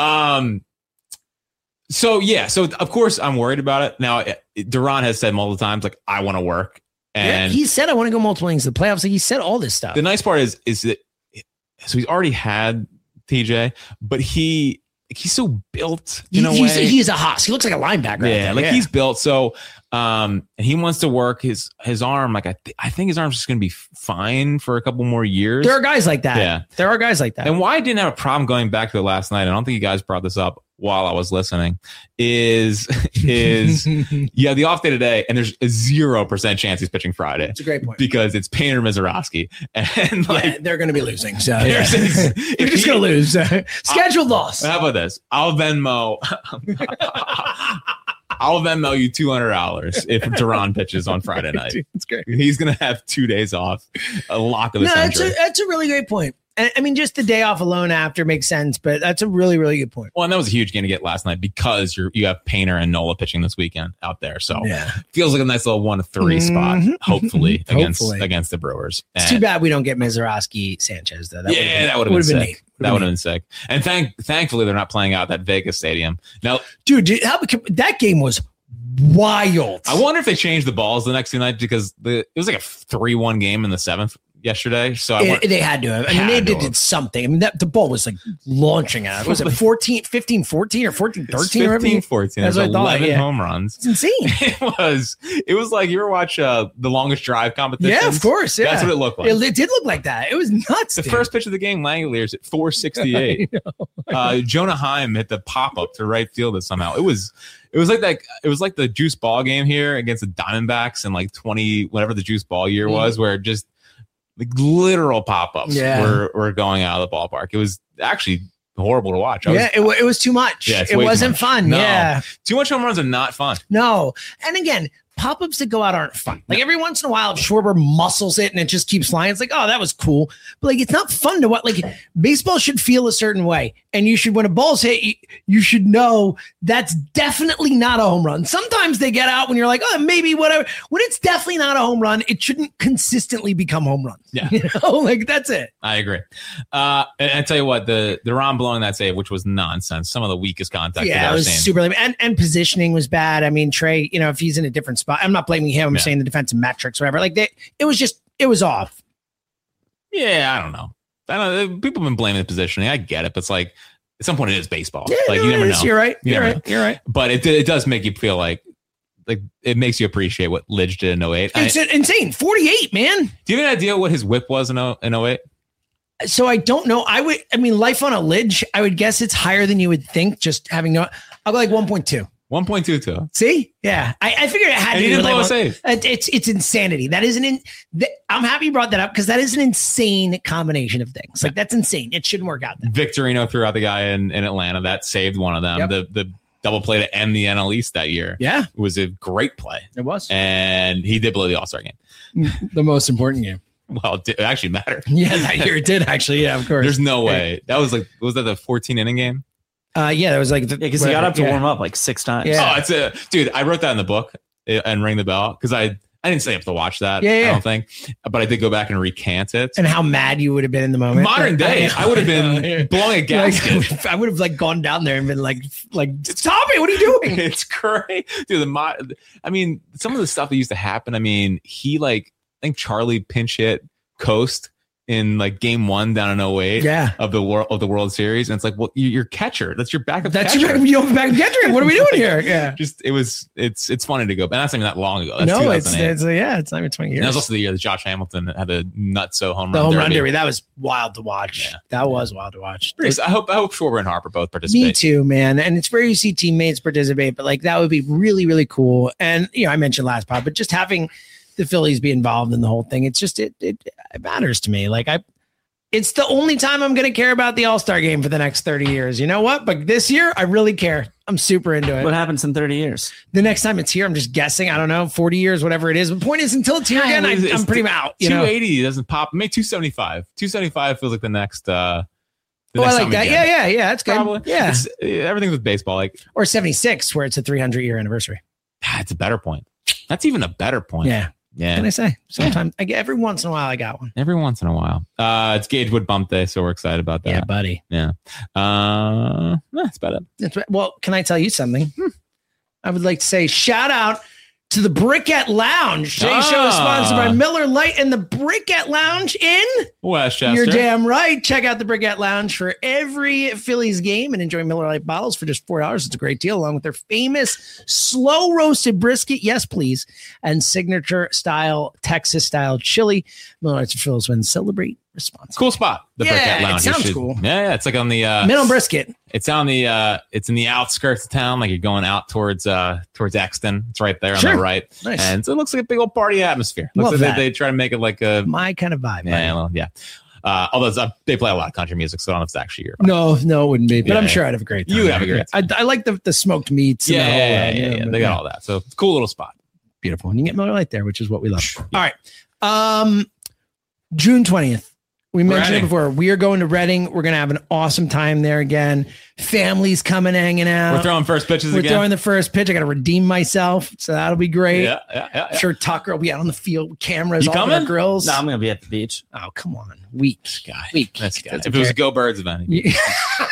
[SPEAKER 15] Um. So yeah, so of course I'm worried about it now. It, Duran has said multiple times like I want to work,
[SPEAKER 14] Yeah,
[SPEAKER 15] and
[SPEAKER 14] he said I want to go multiple innings to the playoffs. Like he said all this stuff.
[SPEAKER 15] the nice part is is that so he's already had T J, but he he's so built in
[SPEAKER 14] He-
[SPEAKER 15] a
[SPEAKER 14] he's,
[SPEAKER 15] way.
[SPEAKER 14] he's a Haas. He looks like a linebacker. out
[SPEAKER 15] Yeah,
[SPEAKER 14] there.
[SPEAKER 15] like he's built. So Um, and he wants to work his his arm. Like I, th- I think his arm's just going to be fine for a couple more years.
[SPEAKER 14] There are guys like that.
[SPEAKER 15] Yeah,
[SPEAKER 14] there are guys like that.
[SPEAKER 15] And why I didn't have a problem going back to it last night, I don't think you guys brought this up while I was listening, is is you have the off day today, and there's a zero percent chance he's pitching Friday.
[SPEAKER 14] That's a great point.
[SPEAKER 15] Because it's Painter Mizorowski, and like
[SPEAKER 14] yeah, they're going to be losing. So
[SPEAKER 15] yeah.
[SPEAKER 14] they're just going to lose. Scheduled loss.
[SPEAKER 15] How about this? I'll Venmo. I'll Venmo you two hundred dollars if Duran pitches on Friday night.
[SPEAKER 14] That's great.
[SPEAKER 15] He's going to have two days off, a lock of the
[SPEAKER 14] no,
[SPEAKER 15] century.
[SPEAKER 14] that's a, that's a really great point. I mean, just the day off alone after makes sense, but that's a really, really good point.
[SPEAKER 15] Well, and that was a huge game to get last night because you're you have Painter and Nola pitching this weekend out there. So
[SPEAKER 14] yeah.
[SPEAKER 15] feels like a nice little one to three
[SPEAKER 14] Mm-hmm.
[SPEAKER 15] spot, hopefully, against
[SPEAKER 14] Hopefully.
[SPEAKER 15] against the Brewers.
[SPEAKER 14] It's
[SPEAKER 15] And-
[SPEAKER 14] too bad we don't get Mizorowski Sanchez, though. That
[SPEAKER 15] yeah, that would have been, been sick. That would have been sick. And thank thankfully they're not playing out that Vegas stadium. Now,
[SPEAKER 14] dude, dude how, that game was wild.
[SPEAKER 15] I wonder if they changed the balls the next two nights because the it was like a three one game in the seventh yesterday. So I
[SPEAKER 14] It-
[SPEAKER 15] wonder,
[SPEAKER 14] they had to have. I mean, they did, did something. I mean, that the ball was like launching at. Was it fourteen, fifteen, fourteen or fourteen, thirteen? or
[SPEAKER 15] fifteen, fourteen.
[SPEAKER 14] That's
[SPEAKER 15] There's
[SPEAKER 14] what I thought,
[SPEAKER 15] eleven
[SPEAKER 14] yeah.
[SPEAKER 15] home runs.
[SPEAKER 14] It's insane.
[SPEAKER 15] It was. It was like you ever watch uh, the longest drive competition.
[SPEAKER 14] Yeah, of course. Yeah.
[SPEAKER 15] That's what it looked like.
[SPEAKER 14] It, it did look like that. It was nuts.
[SPEAKER 15] The
[SPEAKER 14] dude.
[SPEAKER 15] first pitch of the game, Langoliers at four sixty-eight. uh, Jonah Heim hit the pop up to right field it somehow. It was. It was like that. It was like the juice ball game here against the Diamondbacks in like twenty, whatever the juice ball year was, where just like literal pop ups
[SPEAKER 14] Yeah.
[SPEAKER 15] were, were going out of the ballpark. It was actually horrible to watch. I was,
[SPEAKER 14] Yeah, it, wa- it was too much.
[SPEAKER 15] Yeah, it's
[SPEAKER 14] it
[SPEAKER 15] way too
[SPEAKER 14] wasn't
[SPEAKER 15] much.
[SPEAKER 14] fun.
[SPEAKER 15] No.
[SPEAKER 14] Yeah.
[SPEAKER 15] Too much home runs are not fun.
[SPEAKER 14] No. And again, pop-ups that go out aren't fun. Like every once in a while, if Schwarber muscles it and it just keeps flying, it's like, oh, that was cool. But like, it's not fun to watch. Like baseball should feel a certain way. And you should, when a ball's hit, you, you should know that's definitely not a home run. Sometimes they get out when you're like, oh, maybe whatever. When it's definitely not a home run, it shouldn't consistently become home runs.
[SPEAKER 15] Yeah.
[SPEAKER 14] You know, like that's it.
[SPEAKER 15] I agree. Uh, and I tell you what, the the Ron blowing that save, which was nonsense, some of the weakest contact I've
[SPEAKER 14] Yeah,
[SPEAKER 15] ever
[SPEAKER 14] it was
[SPEAKER 15] seen.
[SPEAKER 14] super lame. And, and positioning was bad. I mean, Trey, you know, if he's in a different spot, I'm not blaming him. I'm
[SPEAKER 15] Yeah.
[SPEAKER 14] saying the defensive metrics, whatever. Like they, it was just, it was off.
[SPEAKER 15] Yeah, I don't know. I don't know. People have been blaming the positioning. I get it, but it's like at some point it is baseball.
[SPEAKER 14] Yeah,
[SPEAKER 15] like
[SPEAKER 14] no,
[SPEAKER 15] you
[SPEAKER 14] it
[SPEAKER 15] never
[SPEAKER 14] is.
[SPEAKER 15] know.
[SPEAKER 14] You're right.
[SPEAKER 15] You
[SPEAKER 14] You're
[SPEAKER 15] never
[SPEAKER 14] right.
[SPEAKER 15] know.
[SPEAKER 14] You're right.
[SPEAKER 15] But it it does make you feel like like it makes you appreciate what Lidge did in oh eight.
[SPEAKER 14] It's
[SPEAKER 15] I,
[SPEAKER 14] insane. forty-eight, man.
[SPEAKER 15] do you have an idea what his whip was in oh- in oh eight?
[SPEAKER 14] So I don't know. I would, I mean, life on a lidge, I would guess it's higher than you would think, just having no, I'll go like one point two.
[SPEAKER 15] one point two two.
[SPEAKER 14] See? Yeah. I, I figured it had
[SPEAKER 15] And
[SPEAKER 14] to
[SPEAKER 15] he
[SPEAKER 14] be
[SPEAKER 15] didn't
[SPEAKER 14] like
[SPEAKER 15] blow a
[SPEAKER 14] one-
[SPEAKER 15] save.
[SPEAKER 14] It- It's, it's insanity. That is an, in, th- I'm happy you brought that up because that is an insane combination of things. Like that's insane. It shouldn't work out. That.
[SPEAKER 15] Victorino threw out the guy in, in Atlanta that saved one of them.
[SPEAKER 14] Yep.
[SPEAKER 15] The the double play to end the N L East that year.
[SPEAKER 14] Yeah.
[SPEAKER 15] was a great play.
[SPEAKER 14] It was.
[SPEAKER 15] And he did blow the All-Star game.
[SPEAKER 14] The most important game.
[SPEAKER 15] Well, it, did, it actually mattered.
[SPEAKER 14] Yeah, that year it did actually. Yeah, of course.
[SPEAKER 15] There's no way. That was like, was that the fourteen inning game?
[SPEAKER 14] Uh, yeah, that was like,
[SPEAKER 16] Yeah, because he got up to warm up like six times.
[SPEAKER 14] Yeah.
[SPEAKER 15] Oh, it's a dude. I wrote that in the book uh, and Ring the Bell because I I didn't stay up to watch that.
[SPEAKER 14] Yeah, yeah.
[SPEAKER 15] I don't think, but I did go back and recant it.
[SPEAKER 14] And how mad you would have been in the moment.
[SPEAKER 15] Modern day, I would have been blowing a gasket.
[SPEAKER 14] Like, I would have like gone down there and been like, like, stop it! What are you doing?
[SPEAKER 15] It's great, dude. The mod, I mean, some of the stuff that used to happen. I mean, he like I think Charlie pinch hit Coast in like game one down in oh eight
[SPEAKER 14] Yeah.
[SPEAKER 15] of the world of the World Series, and it's like, well, you- you're catcher. That's your backup.
[SPEAKER 14] That's
[SPEAKER 15] catcher.
[SPEAKER 14] your, your back catcher. What are we doing
[SPEAKER 15] Like,
[SPEAKER 14] here? Yeah.
[SPEAKER 15] Just it was it's it's funny to go, and that's not even that long ago. That's
[SPEAKER 14] No, it's,
[SPEAKER 15] two thousand eight.
[SPEAKER 14] it's yeah, it's not even twenty
[SPEAKER 15] And that was
[SPEAKER 14] years.
[SPEAKER 15] also the year that Josh Hamilton had a nutso home
[SPEAKER 14] The
[SPEAKER 15] run
[SPEAKER 14] home
[SPEAKER 15] derby.
[SPEAKER 14] run derby. That was wild to watch.
[SPEAKER 15] Yeah.
[SPEAKER 14] That was wild to watch.
[SPEAKER 15] I hope I hope Schwarber and Harper both participate.
[SPEAKER 14] Me too, man. And it's rare you see teammates participate, but like that would be really, really cool. And you know, I mentioned last pod, but just having the Phillies be involved in the whole thing, it's just it it, it matters to me. Like I, it's the only time I'm going to care about the All-Star game for the next thirty years. You know what? But this year, I really care. I'm super into it.
[SPEAKER 16] What happens in thirty years?
[SPEAKER 14] The next time it's here, I'm just guessing. I don't know, forty years, whatever it is. But the point is, until it's here again, I,
[SPEAKER 15] It's-
[SPEAKER 14] I'm pretty out. You know?
[SPEAKER 15] two eighty doesn't pop. Maybe two seventy-five. two seventy-five feels like the next. uh the
[SPEAKER 14] Oh, I
[SPEAKER 15] next
[SPEAKER 14] like
[SPEAKER 15] time we
[SPEAKER 14] that.
[SPEAKER 15] get
[SPEAKER 14] Yeah,
[SPEAKER 15] it.
[SPEAKER 14] yeah, yeah. That's good.
[SPEAKER 15] Probably.
[SPEAKER 14] Yeah.
[SPEAKER 15] It's, uh, everything's with baseball. Like
[SPEAKER 14] Or seventy-six, where it's a three hundred year anniversary.
[SPEAKER 15] that's a better point. That's even a better point.
[SPEAKER 14] Yeah.
[SPEAKER 15] Yeah.
[SPEAKER 14] What can I say? Sometimes I get every once in a while I got one.
[SPEAKER 15] Every once in a while. Uh it's Gage Wood Bump Day, so we're excited about that.
[SPEAKER 14] Yeah, buddy.
[SPEAKER 15] Yeah. Uh that's about it.
[SPEAKER 14] That's right. Well, can I tell you something? I would like to say shout out to the Briquette Lounge. Today's show is sponsored by Miller Lite and the Briquette Lounge in
[SPEAKER 15] Westchester.
[SPEAKER 14] You're damn right. Check out the Briquette Lounge for every Phillies game and enjoy Miller Lite bottles for just four dollars. It's a great deal, along with their famous slow roasted brisket, yes please, and signature style Texas style chili. Miller Lite's for Phillies fans. Celebrate responsibly.
[SPEAKER 15] Cool spot. The
[SPEAKER 14] Yeah,
[SPEAKER 15] Briquette Lounge.
[SPEAKER 14] it sounds
[SPEAKER 15] You should-
[SPEAKER 14] cool.
[SPEAKER 15] Yeah, yeah, it's like on the uh,
[SPEAKER 14] Middle brisket.
[SPEAKER 15] It's on the uh, it's in the outskirts of town. Like you're going out towards uh towards Exton. It's right there on
[SPEAKER 14] Sure.
[SPEAKER 15] the right.
[SPEAKER 14] Nice.
[SPEAKER 15] And so it looks like a big old party atmosphere. Looks
[SPEAKER 14] Love
[SPEAKER 15] like
[SPEAKER 14] that.
[SPEAKER 15] they, they try to make it like a
[SPEAKER 14] My kind of vibe.
[SPEAKER 15] yeah, well, yeah. Uh, although it's, uh, they play a lot of country music, so I don't know if it's actually your.
[SPEAKER 14] No, no, it wouldn't be. But
[SPEAKER 15] Yeah,
[SPEAKER 14] I'm
[SPEAKER 15] yeah.
[SPEAKER 14] sure I'd have a great time.
[SPEAKER 15] You would have a great
[SPEAKER 14] I, I like the, the smoked meats. and
[SPEAKER 15] Yeah,
[SPEAKER 14] the whole,
[SPEAKER 15] yeah,
[SPEAKER 14] uh,
[SPEAKER 15] yeah, yeah,
[SPEAKER 14] you
[SPEAKER 15] yeah.
[SPEAKER 14] know,
[SPEAKER 15] They got all that. So it's a cool little spot.
[SPEAKER 14] Beautiful. And you get Miller Lite there, which is what we love. All right. Um, June twentieth. We mentioned
[SPEAKER 15] Reading.
[SPEAKER 14] it before. We are going to Reading. We're going to have an awesome time there again. Families coming, hanging out.
[SPEAKER 15] We're throwing first pitches
[SPEAKER 14] We're
[SPEAKER 15] again.
[SPEAKER 14] throwing the first pitch. I got to redeem myself, so that'll be great.
[SPEAKER 15] Yeah, yeah, yeah,
[SPEAKER 14] I'm sure Tucker will be out on the field with cameras,
[SPEAKER 15] You
[SPEAKER 14] all
[SPEAKER 15] coming?
[SPEAKER 14] the grills.
[SPEAKER 16] No, I'm going to be at the beach.
[SPEAKER 14] Oh, come on. Weak.
[SPEAKER 15] guy.
[SPEAKER 14] Weak.
[SPEAKER 15] This guy.
[SPEAKER 14] That's
[SPEAKER 15] If it was a
[SPEAKER 14] okay.
[SPEAKER 15] Go Birds event, he'd be-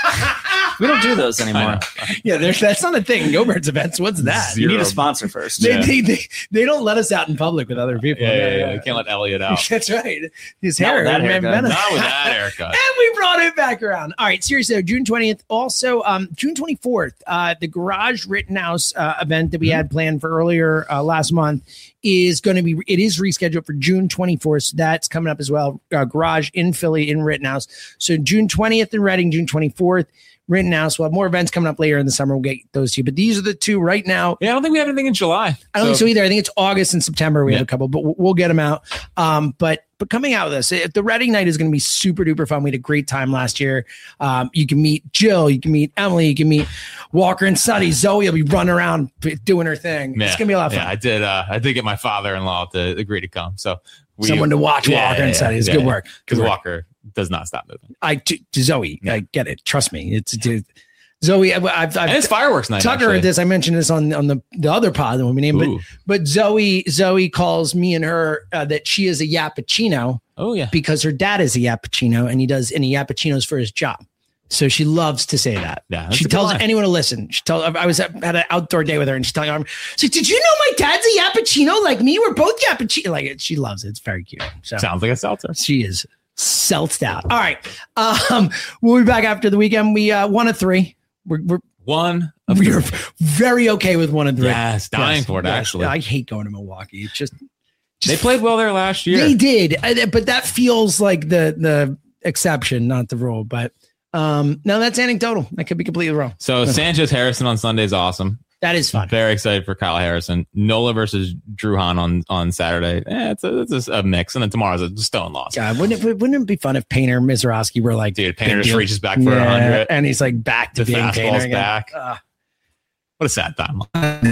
[SPEAKER 16] We don't do those anymore.
[SPEAKER 14] Yeah, there's, that's not a thing. Go Birds events. What's that?
[SPEAKER 16] You need
[SPEAKER 15] Zero.
[SPEAKER 16] a sponsor first.
[SPEAKER 14] They,
[SPEAKER 15] Yeah.
[SPEAKER 14] they, they, they don't let us out in public with other people.
[SPEAKER 15] yeah, yeah, yeah. You can't let Elliot out.
[SPEAKER 14] That's right. His
[SPEAKER 16] Not
[SPEAKER 14] hair.
[SPEAKER 16] with that
[SPEAKER 14] man,
[SPEAKER 16] haircut.
[SPEAKER 14] man-
[SPEAKER 15] Not with that haircut.
[SPEAKER 14] And we brought it back around. All right, seriously, though, June twentieth. Also, um, June twenty-fourth, uh, the Garage Rittenhouse uh, event that we had planned for earlier uh, last month is going to be, it is rescheduled for June twenty-fourth. So that's coming up as well. Uh, Garage in Philly in Rittenhouse. So June twentieth in Reading, June twenty-fourth. Rittenhouse. We'll have more events coming up later in the summer. We'll get those two, but these are the two right now.
[SPEAKER 15] Yeah, I don't think we have anything in July.
[SPEAKER 14] I don't think so either. I think it's August and September. We
[SPEAKER 15] Yeah.
[SPEAKER 14] have a couple, but we'll- we'll get them out. Um, but but coming out with this, if the Reading night is going to be super duper fun. We had a great time last year. Um, you can meet Jill, you can meet Emily, you can meet Walker and Sonny. Zoe will be running around doing her thing.
[SPEAKER 15] Yeah.
[SPEAKER 14] It's gonna be a lot of fun.
[SPEAKER 15] Yeah, I did. Uh, I did get my father-in-law to agree to come. So we,
[SPEAKER 14] Someone to watch Walker and Sonny. It's good work. Good
[SPEAKER 15] because
[SPEAKER 14] work.
[SPEAKER 15] Walker does not stop moving.
[SPEAKER 14] I to, to Zoe, I get it. Trust me. It's to, Zoe. I've, I've,
[SPEAKER 15] And it's fireworks night.
[SPEAKER 14] Tucker
[SPEAKER 15] actually.
[SPEAKER 14] at this. I mentioned this on on the, the other pod that we named, but
[SPEAKER 15] Ooh.
[SPEAKER 14] but Zoe Zoe calls me and her uh, that she is a Yappuccino.
[SPEAKER 15] Oh yeah,
[SPEAKER 14] because her dad is a Yappuccino and he does and he Yappuccinos for his job. So she loves to say that.
[SPEAKER 15] Yeah, that's
[SPEAKER 14] she
[SPEAKER 15] a good
[SPEAKER 14] tells
[SPEAKER 15] line.
[SPEAKER 14] anyone to listen. She tells. I was at, at an outdoor day with her and she's telling her, she's like, "Did you know my dad's a Yappuccino like me? We're both Yappuccino." Like it, she loves it. It's very cute. So
[SPEAKER 15] Sounds like a seltzer.
[SPEAKER 14] she is seltzed out. All right, um, we'll be back after the weekend. We uh, one of three. We're we're
[SPEAKER 15] One. Of
[SPEAKER 14] we're
[SPEAKER 15] three.
[SPEAKER 14] very okay with one of three.
[SPEAKER 15] Yes, dying
[SPEAKER 14] Yes,
[SPEAKER 15] for it,
[SPEAKER 14] yes.
[SPEAKER 15] actually.
[SPEAKER 14] I hate going to Milwaukee. It's just.
[SPEAKER 15] They played well there last year.
[SPEAKER 14] They did, uh, but that feels like the the exception, not the rule. But um, no, that's anecdotal. That could be completely wrong.
[SPEAKER 15] So Sanchez Harrison on Sunday is awesome.
[SPEAKER 14] That is fun.
[SPEAKER 15] Very excited for Kyle Harrison. Nola versus Drew Hahn on on Saturday. Eh, it's a, it's a mix, and then tomorrow's a stone loss.
[SPEAKER 14] God, wouldn't it wouldn't it be fun if Painter Mizorowski were like,
[SPEAKER 15] Dude, Painter
[SPEAKER 14] big
[SPEAKER 15] just
[SPEAKER 14] deal?
[SPEAKER 15] reaches back for a
[SPEAKER 14] Yeah,
[SPEAKER 15] hundred,
[SPEAKER 14] and he's like back to
[SPEAKER 15] the
[SPEAKER 14] being Painter
[SPEAKER 15] fastball's
[SPEAKER 14] again.
[SPEAKER 15] back.
[SPEAKER 14] Uh,
[SPEAKER 15] What a sad time.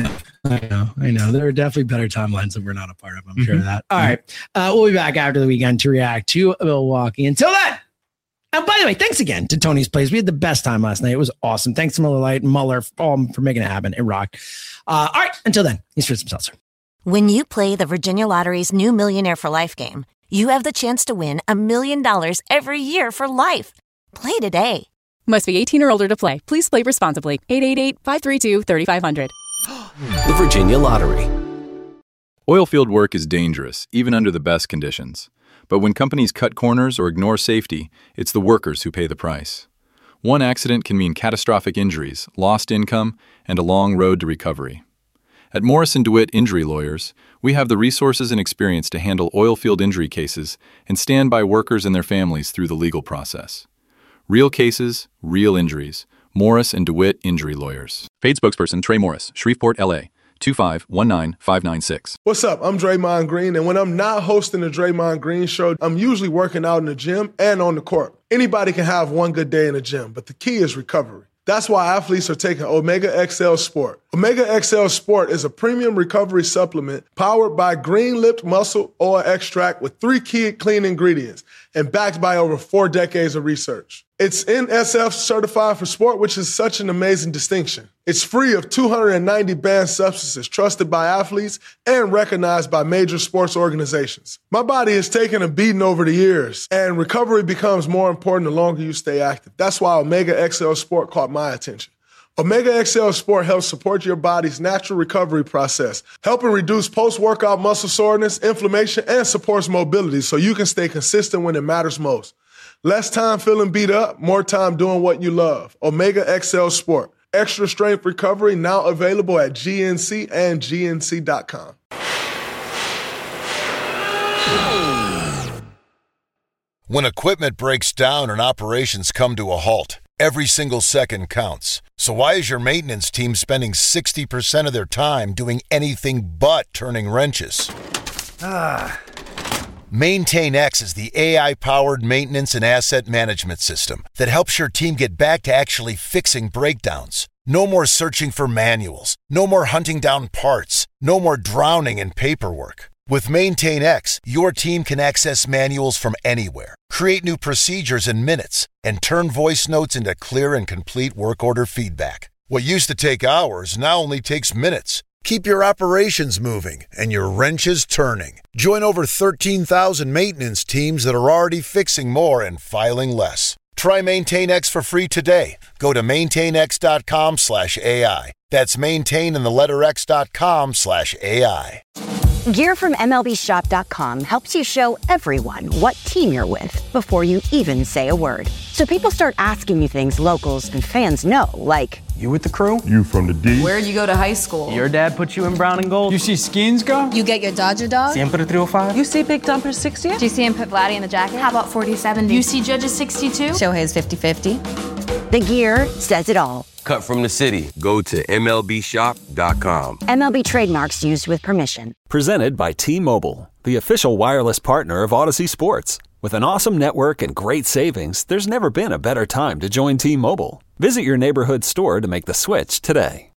[SPEAKER 14] I know, I know. There are definitely better timelines that we're not a part of. I'm sure of
[SPEAKER 15] Mhm.
[SPEAKER 14] that. All right, uh, we'll be back after the weekend to react to Milwaukee. Until then. And by the way, thanks again to Tony's Place. We had the best time last night. It was awesome. Thanks to Miller Lite and Muller all for making it happen. It rocked. Uh, all right. Until then, he's for some seltzer.
[SPEAKER 17] When you play the Virginia Lottery's new Millionaire for Life game, you have the chance to win a million dollars every year for life. Play today.
[SPEAKER 5] Must be eighteen or older to play. Please play responsibly. eight eight eight, five three two, three five zero zero.
[SPEAKER 6] The Virginia Lottery.
[SPEAKER 1] Oilfield work is dangerous, even under the best conditions. But when companies cut corners or ignore safety, it's the workers who pay the price. One accident can mean catastrophic injuries, lost income, and a long road to recovery. At Morrison DeWitt Injury Lawyers, we have the resources and experience to handle oilfield injury cases and stand by workers and their families through the legal process. Real cases, real injuries. Morris and DeWitt Injury Lawyers. Paid spokesperson Trey Morris, Shreveport, L A, two five one nine five nine six.
[SPEAKER 2] What's up? I'm Draymond Green, and when I'm not hosting the Draymond Green Show, I'm usually working out in the gym and on the court. Anybody can have one good day in the gym, but the key is recovery. That's why athletes are taking Omega X L Sport. Omega X L Sport is a premium recovery supplement powered by green-lipped muscle oil extract with three key clean ingredients and backed by over four decades of research. It's N S F certified for sport, which is such an amazing distinction. It's free of two hundred ninety banned substances trusted by athletes and recognized by major sports organizations. My body has taken a beating over the years, and recovery becomes more important the longer you stay active. That's why Omega X L Sport caught my attention. Omega X L Sport helps support your body's natural recovery process, helping reduce post-workout muscle soreness, inflammation, and supports mobility so you can stay consistent when it matters most. Less time feeling beat up, more time doing what you love. Omega X L Sport. Extra strength recovery now available at G N C and G N C dot com.
[SPEAKER 21] When equipment breaks down and operations come to a halt, every single second counts. So why is your maintenance team spending sixty percent of their time doing anything but turning wrenches? Ah. MaintainX is the A I-powered maintenance and asset management system that helps your team get back to actually fixing breakdowns. No more searching for manuals. No more hunting down parts. No more drowning in paperwork. With MaintainX, your team can access manuals from anywhere, create new procedures in minutes, and turn voice notes into clear and complete work order feedback. What used to take hours now only takes minutes. Keep your operations moving and your wrenches turning. Join over thirteen thousand maintenance teams that are already fixing more and filing less. Try MaintainX for free today. Go to maintainx.com slash AI. That's maintain in the letter x.com slash AI.
[SPEAKER 7] Gear from M L B Shop dot com helps you show everyone what team you're with before you even say a word. So people start asking you things locals and fans know, like,
[SPEAKER 22] you with the crew?
[SPEAKER 23] You from the D?
[SPEAKER 22] Where'd you go to high school? Your dad put you in brown and gold?
[SPEAKER 23] You see Skins go?
[SPEAKER 24] You get your Dodger dog?
[SPEAKER 22] Siempre three oh five?
[SPEAKER 24] You see Big Dumper sixty?
[SPEAKER 25] Do you see him put Vladdy in the jacket?
[SPEAKER 24] How about forty seventy?
[SPEAKER 25] You see Judge's sixty-two?
[SPEAKER 24] Shohei's fifty fifty.
[SPEAKER 7] The gear says it all.
[SPEAKER 26] Cut from the city. Go to M L B Shop dot com.
[SPEAKER 7] M L B trademarks used with permission.
[SPEAKER 27] Presented by T-Mobile, the official wireless partner of Odyssey Sports. With an awesome network and great savings, there's never been a better time to join T-Mobile. Visit your neighborhood store to make the switch today.